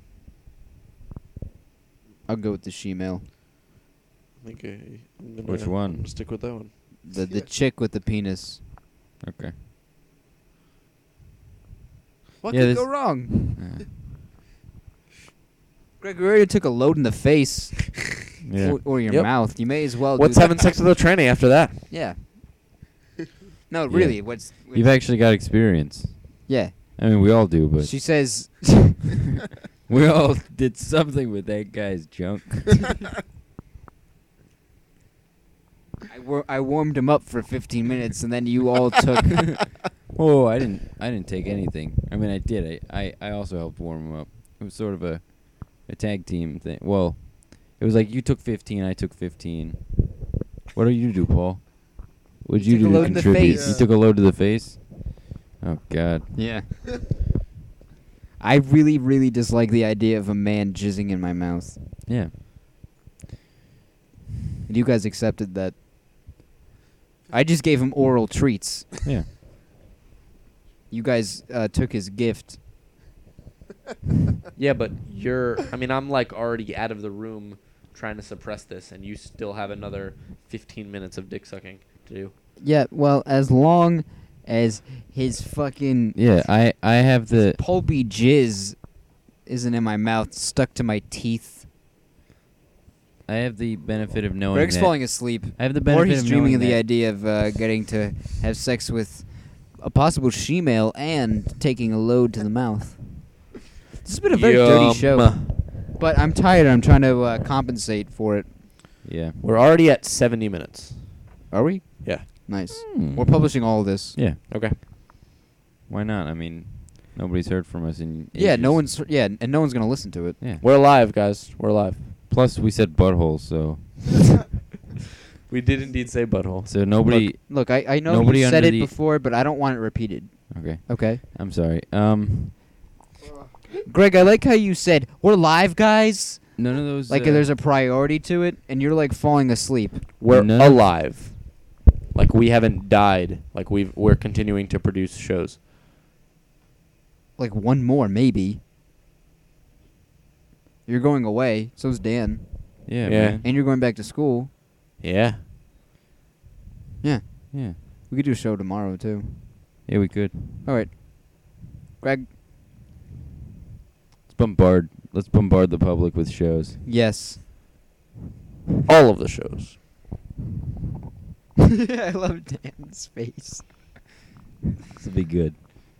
I'll go with the she-male. I think I'm gonna, Which one? I'm gonna stick with that one. The chick with the penis. Okay. What Yeah, could this- go wrong? Yeah. Greg, we already took a load in the face Yeah. or your Yep. mouth. You may as well. What's do having sex with a tranny after that? Yeah. No, Yeah. really. What's You've actually got experience. yeah? I mean, we all do, but She says. we all did something with that guy's junk. I warmed him up for 15 minutes, and then you all took. Oh, I didn't take anything. I mean, I did. I also helped warm him up. It was sort of a tag team thing. Well, it was like you took 15, I took 15. What did you do, Paul? What did You you took a do load to in the contribute? face. You took a load to the face? Oh God. Yeah. I really, really dislike the idea of a man jizzing in my mouth. Yeah. And you guys accepted that. I just gave him oral treats. Yeah. You guys took his gift. Yeah, but I'm like already out of the room trying to suppress this, and you still have another 15 minutes of dick sucking to do. Yeah, well, as long as his fucking Yeah, I have the pulpy jizz isn't in my mouth, stuck to my teeth. I have the benefit of knowing Greg's that falling asleep. I have the Or benefit he's of dreaming knowing of the that- idea of getting to have sex with a possible she-male and taking a load to the mouth. This has been a very dirty show. But I'm tired. I'm trying to compensate for it. Yeah. We're already at 70 minutes. Are we? Yeah. Nice. Hmm. We're publishing all of this. Yeah. Okay. Why not? I mean, nobody's heard from us in Yeah, ages. no one's. Yeah, and no one's gonna listen to it. Yeah. We're live, guys. We're live. Plus, we said butthole, so We did indeed say butthole. so nobody. Look, I know Nobody you said under it the- before, but I don't want it repeated. Okay. Okay. I'm sorry. Greg, I like how you said we're live, guys. None of those. Like there's a priority to it, and you're like falling asleep. We're None- alive. Like we haven't died. Like we're continuing to produce shows. Like one more, maybe. You're going away. So's Dan, Yeah. Yeah. Man. and you're going back to school. Yeah. Yeah, Yeah. we could do a show tomorrow too. Yeah, we could. All right, Greg. Let's bombard the public with shows. Yes. All of the shows. I love Dan's face. This will be good.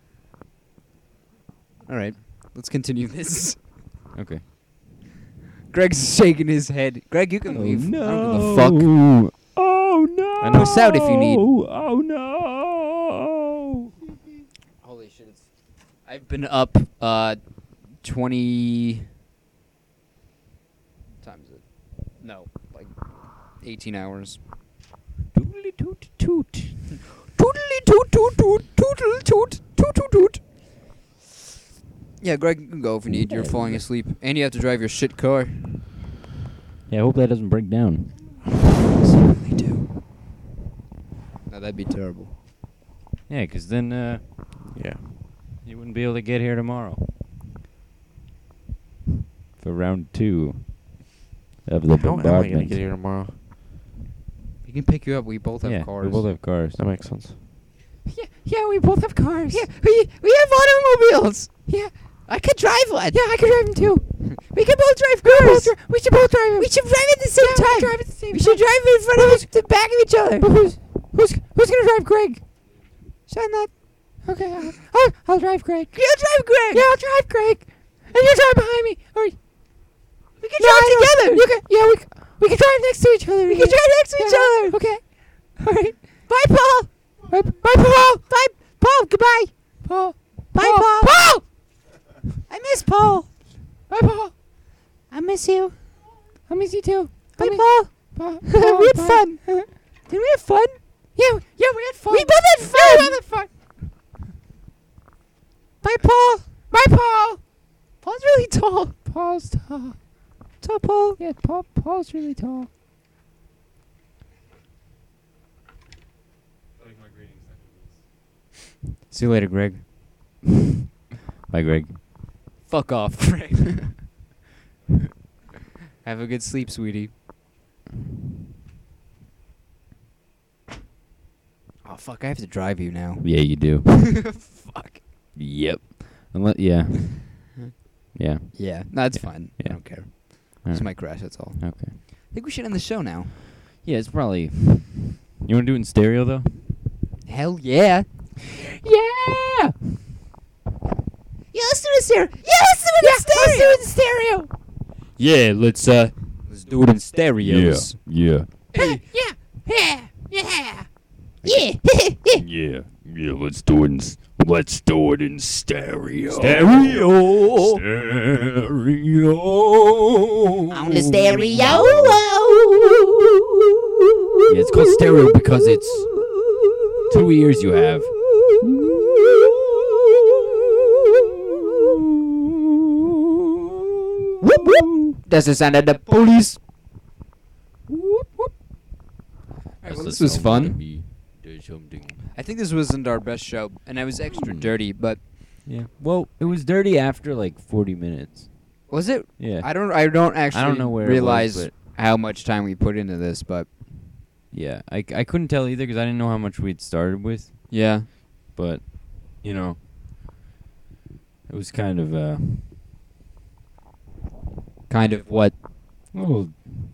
All right, let's continue this. Okay. Greg's shaking his head. Greg, you can leave. I don't give a fuck. Oh no! I know. Puss out if you need. Oh no! Holy shit! I've been up 20 times it. No, like 18 hours. Tootly toot toot. Tootly toot toot toot tootly toot toot toot toot. Yeah, Greg, you can go if you need. You're falling asleep, and you have to drive your shit car. Yeah, I hope that doesn't break down. They do. No, that'd be terrible. Yeah, 'cause then Yeah. you wouldn't be able to get here tomorrow for round 2 of the How am I going to bombardment. get here tomorrow? We can pick you up. We both have Yeah, cars. we both have cars. That makes sense. Yeah, we both have cars. Yeah, we have automobiles. Yeah, I could drive one. Yeah, I could drive them too. We can both drive cars. We should both drive them. We should drive at the same time. Drive at the same time. We should drive in front of the back of each other. But who's gonna drive Greg? Shut up. Okay, I'll drive Greg. You'll drive Greg. Yeah, I'll drive Greg. And you'll drive behind me. Or we can drive together. You can. Yeah, we can drive next to each other. We can drive next to each other. Okay. All right. Bye, Paul. Bye, Paul. Bye, Paul. Goodbye. Paul. Bye, Paul. Paul. I miss Paul. Bye, Paul. I miss you. I miss you too. Bye, Paul. We had fun. Did we have fun? Yeah, we had fun. We both had fun. Yeah, we both had fun. Bye, Paul. Bye, Paul. Paul's really tall. Paul's tall. Tall Paul. Yeah, Paul's really tall. See you later, Greg. Bye, Greg. Fuck off, Greg. Have a good sleep, sweetie. Oh, fuck, I have to drive you now. Yeah, you do. Fuck. Yep. Yeah. Yeah. Yeah, no, it's fine. I Yeah. don't care. All Just right. might crash, that's all. Okay. I think we should end the show now. Yeah, it's probably. You want to do it in stereo though? Hell yeah. Yeah! Yeah, let's do it in stereo. Yeah, let's do it in stereo. Let's do it in stereo. Yeah, let's do it in stereos. Yeah. Yeah. Yeah. Yeah. Yeah. Yeah. Yeah. Let's do it in stereo. Stereo. On the stereo. Yeah, it's called stereo because it's 2 ears you have. Whoop, whoop. That's the sound of the police. Whoop, whoop. Alright, well, this was fun. I think this wasn't our best show, and I was extra dirty, but Yeah. Well, it was dirty after like 40 minutes. was it? Yeah. I don't actually know where it was, realize but- how much time we put into this, but Yeah. I couldn't tell either because I didn't know how much we'd started with. yeah. But, you know, it was kind of Kind of what? well,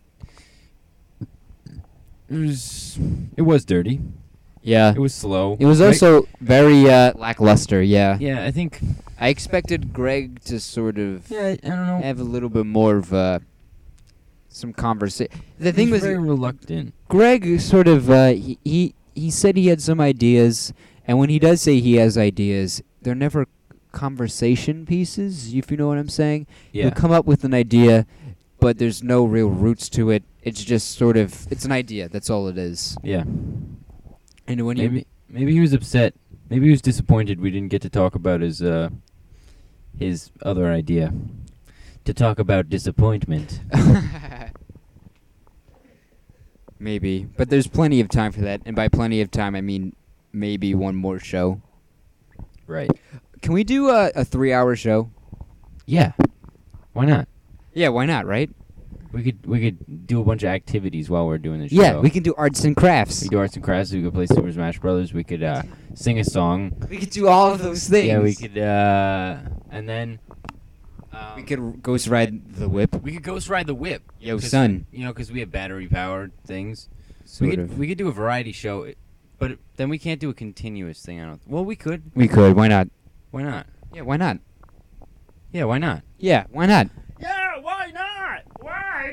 it was dirty. Yeah. It was slow. It was Right? also very lackluster, yeah. Yeah, I think. I expected Greg to sort of Yeah, I don't know. have a little bit more of some conversation. The He thing was was, very reluctant. Greg sort of he said he had some ideas, and when he does say he has ideas, they're never conversation pieces, if you know what I'm saying. Yeah. He'll come up with an idea, but there's no real roots to it. It's just sort of it's an idea. That's all it is. Yeah. And when Maybe he was upset. Maybe he was disappointed we didn't get to talk about his other idea. To talk about disappointment. maybe, but there's plenty of time for that, and by plenty of time I mean maybe one more show. Right. Can we do a 3-hour show? Yeah. Why not? Yeah, why not, right? We could do a bunch of activities while we're doing the show. Yeah, we can do arts and crafts. We could do arts and crafts. We could play Super Smash Brothers. We could sing a song. We could do all of those things. Yeah, we could. And then We could ghost ride the whip. we could ghost ride the whip. Yo, 'Cause, son. You know, because we have battery powered things. Sort of. We could do a variety show, but then we can't do a continuous thing. I don't. Well, we could. We could. Why not? Why not? Yeah, why not? Yeah, why not? Yeah, why not? Yeah, why not? Why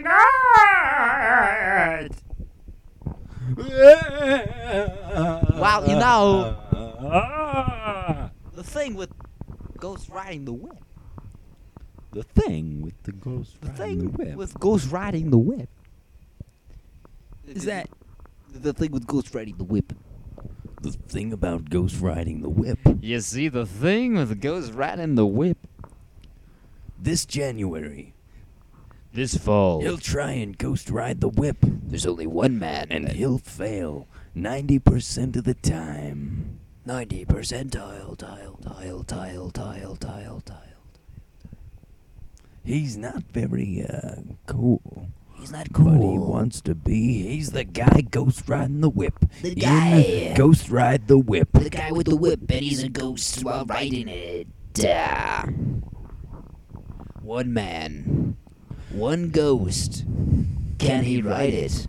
not? Well, you know, Ah. the thing with ghost riding the whip. The thing with the ghost. The thing with ghost riding the whip. Is that the thing with ghost riding the whip? The thing about ghost riding the whip. You see, the thing with ghost riding the whip. This January, This fall. he'll try and ghost ride the whip, There's only one man. and he'll fail 90% of the time. 90 percentile, tile. He's not very cool. He's not But he cool. wants to be. He's the guy ghost riding the whip. The In guy. Ghost ride the whip. The guy with the whip, and he's a ghost while riding it. One man, one ghost. Can he ride it?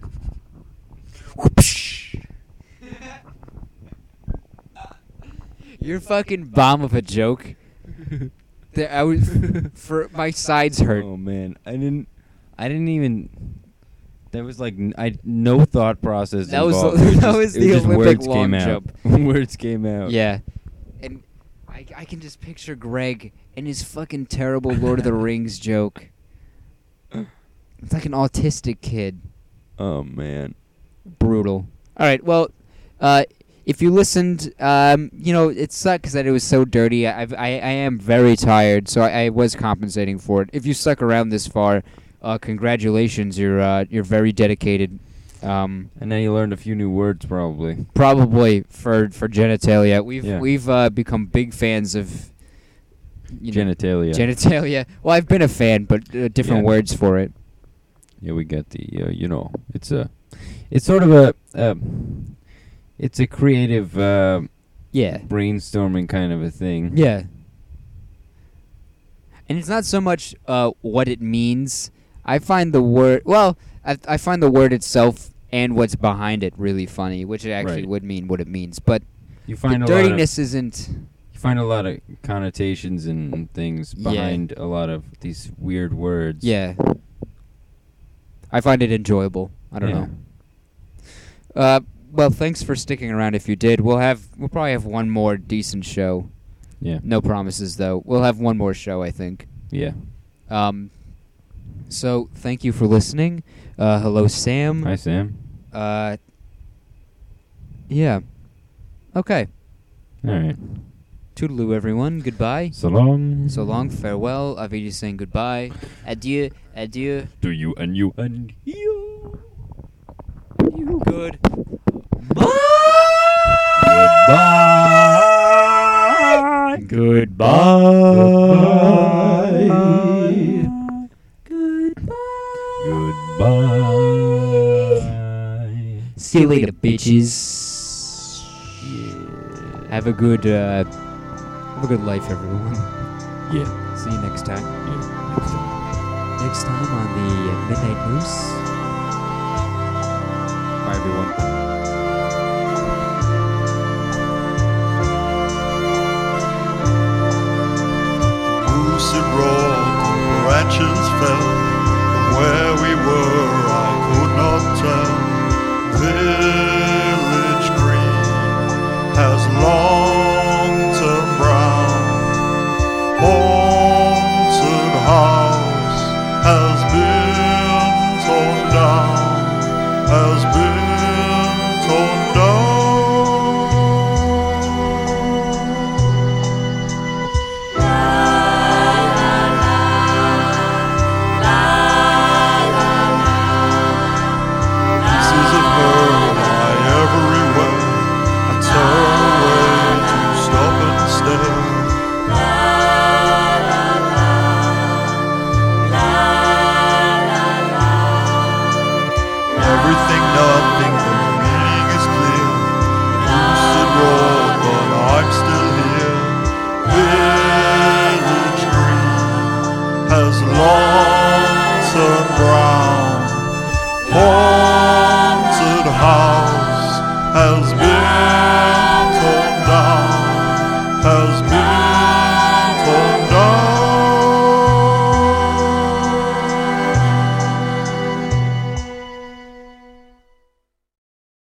You're fucking bomb of a joke. I was for my sides hurt. Oh man, I didn't even. That was like no thought process. That was involved. the- It was that just- was it the just Olympic words long came out. jump. Words came out. Yeah, and I can just picture Greg and his fucking terrible Lord of the Rings joke. It's like an autistic kid. Oh man. Brutal. All right, well, if you listened, it sucks that it was so dirty. I am very tired, so I was compensating for it. If you stuck around this far, congratulations. You're very dedicated. And now you learned a few new words, probably. Probably for genitalia. We've Yeah. become big fans of Genitalia. Genitalia. Well, I've been a fan, but different Yeah. words for it. Yeah, we got the it's sort of a it's a creative Yeah. brainstorming kind of a thing. Yeah. And it's not so much what it means. I find the word I find the word itself and what's behind it really funny, which it actually Right. would mean what it means. But You the find dirtiness isn't. you find a lot of connotations and things Yeah. behind a lot of these weird words. Yeah. I find it enjoyable. I don't Yeah. know. Well, thanks for sticking around. If you did, we'll probably have one more decent show. Yeah. No promises though. We'll have one more show, I think. Yeah. So thank you for listening. Hello, Sam. Hi, Sam. Yeah. Okay. All right. Toodaloo, everyone. Goodbye. So long. So long. Farewell. Avicii saying goodbye. Adieu. Adieu. To you and you and You. Good. Goodbye. Goodbye. Goodbye. See you later, bitches. Have a good life, everyone. Yeah. See you next time. Yeah. Next time. Next time on the Midnight Moose. Bye, everyone.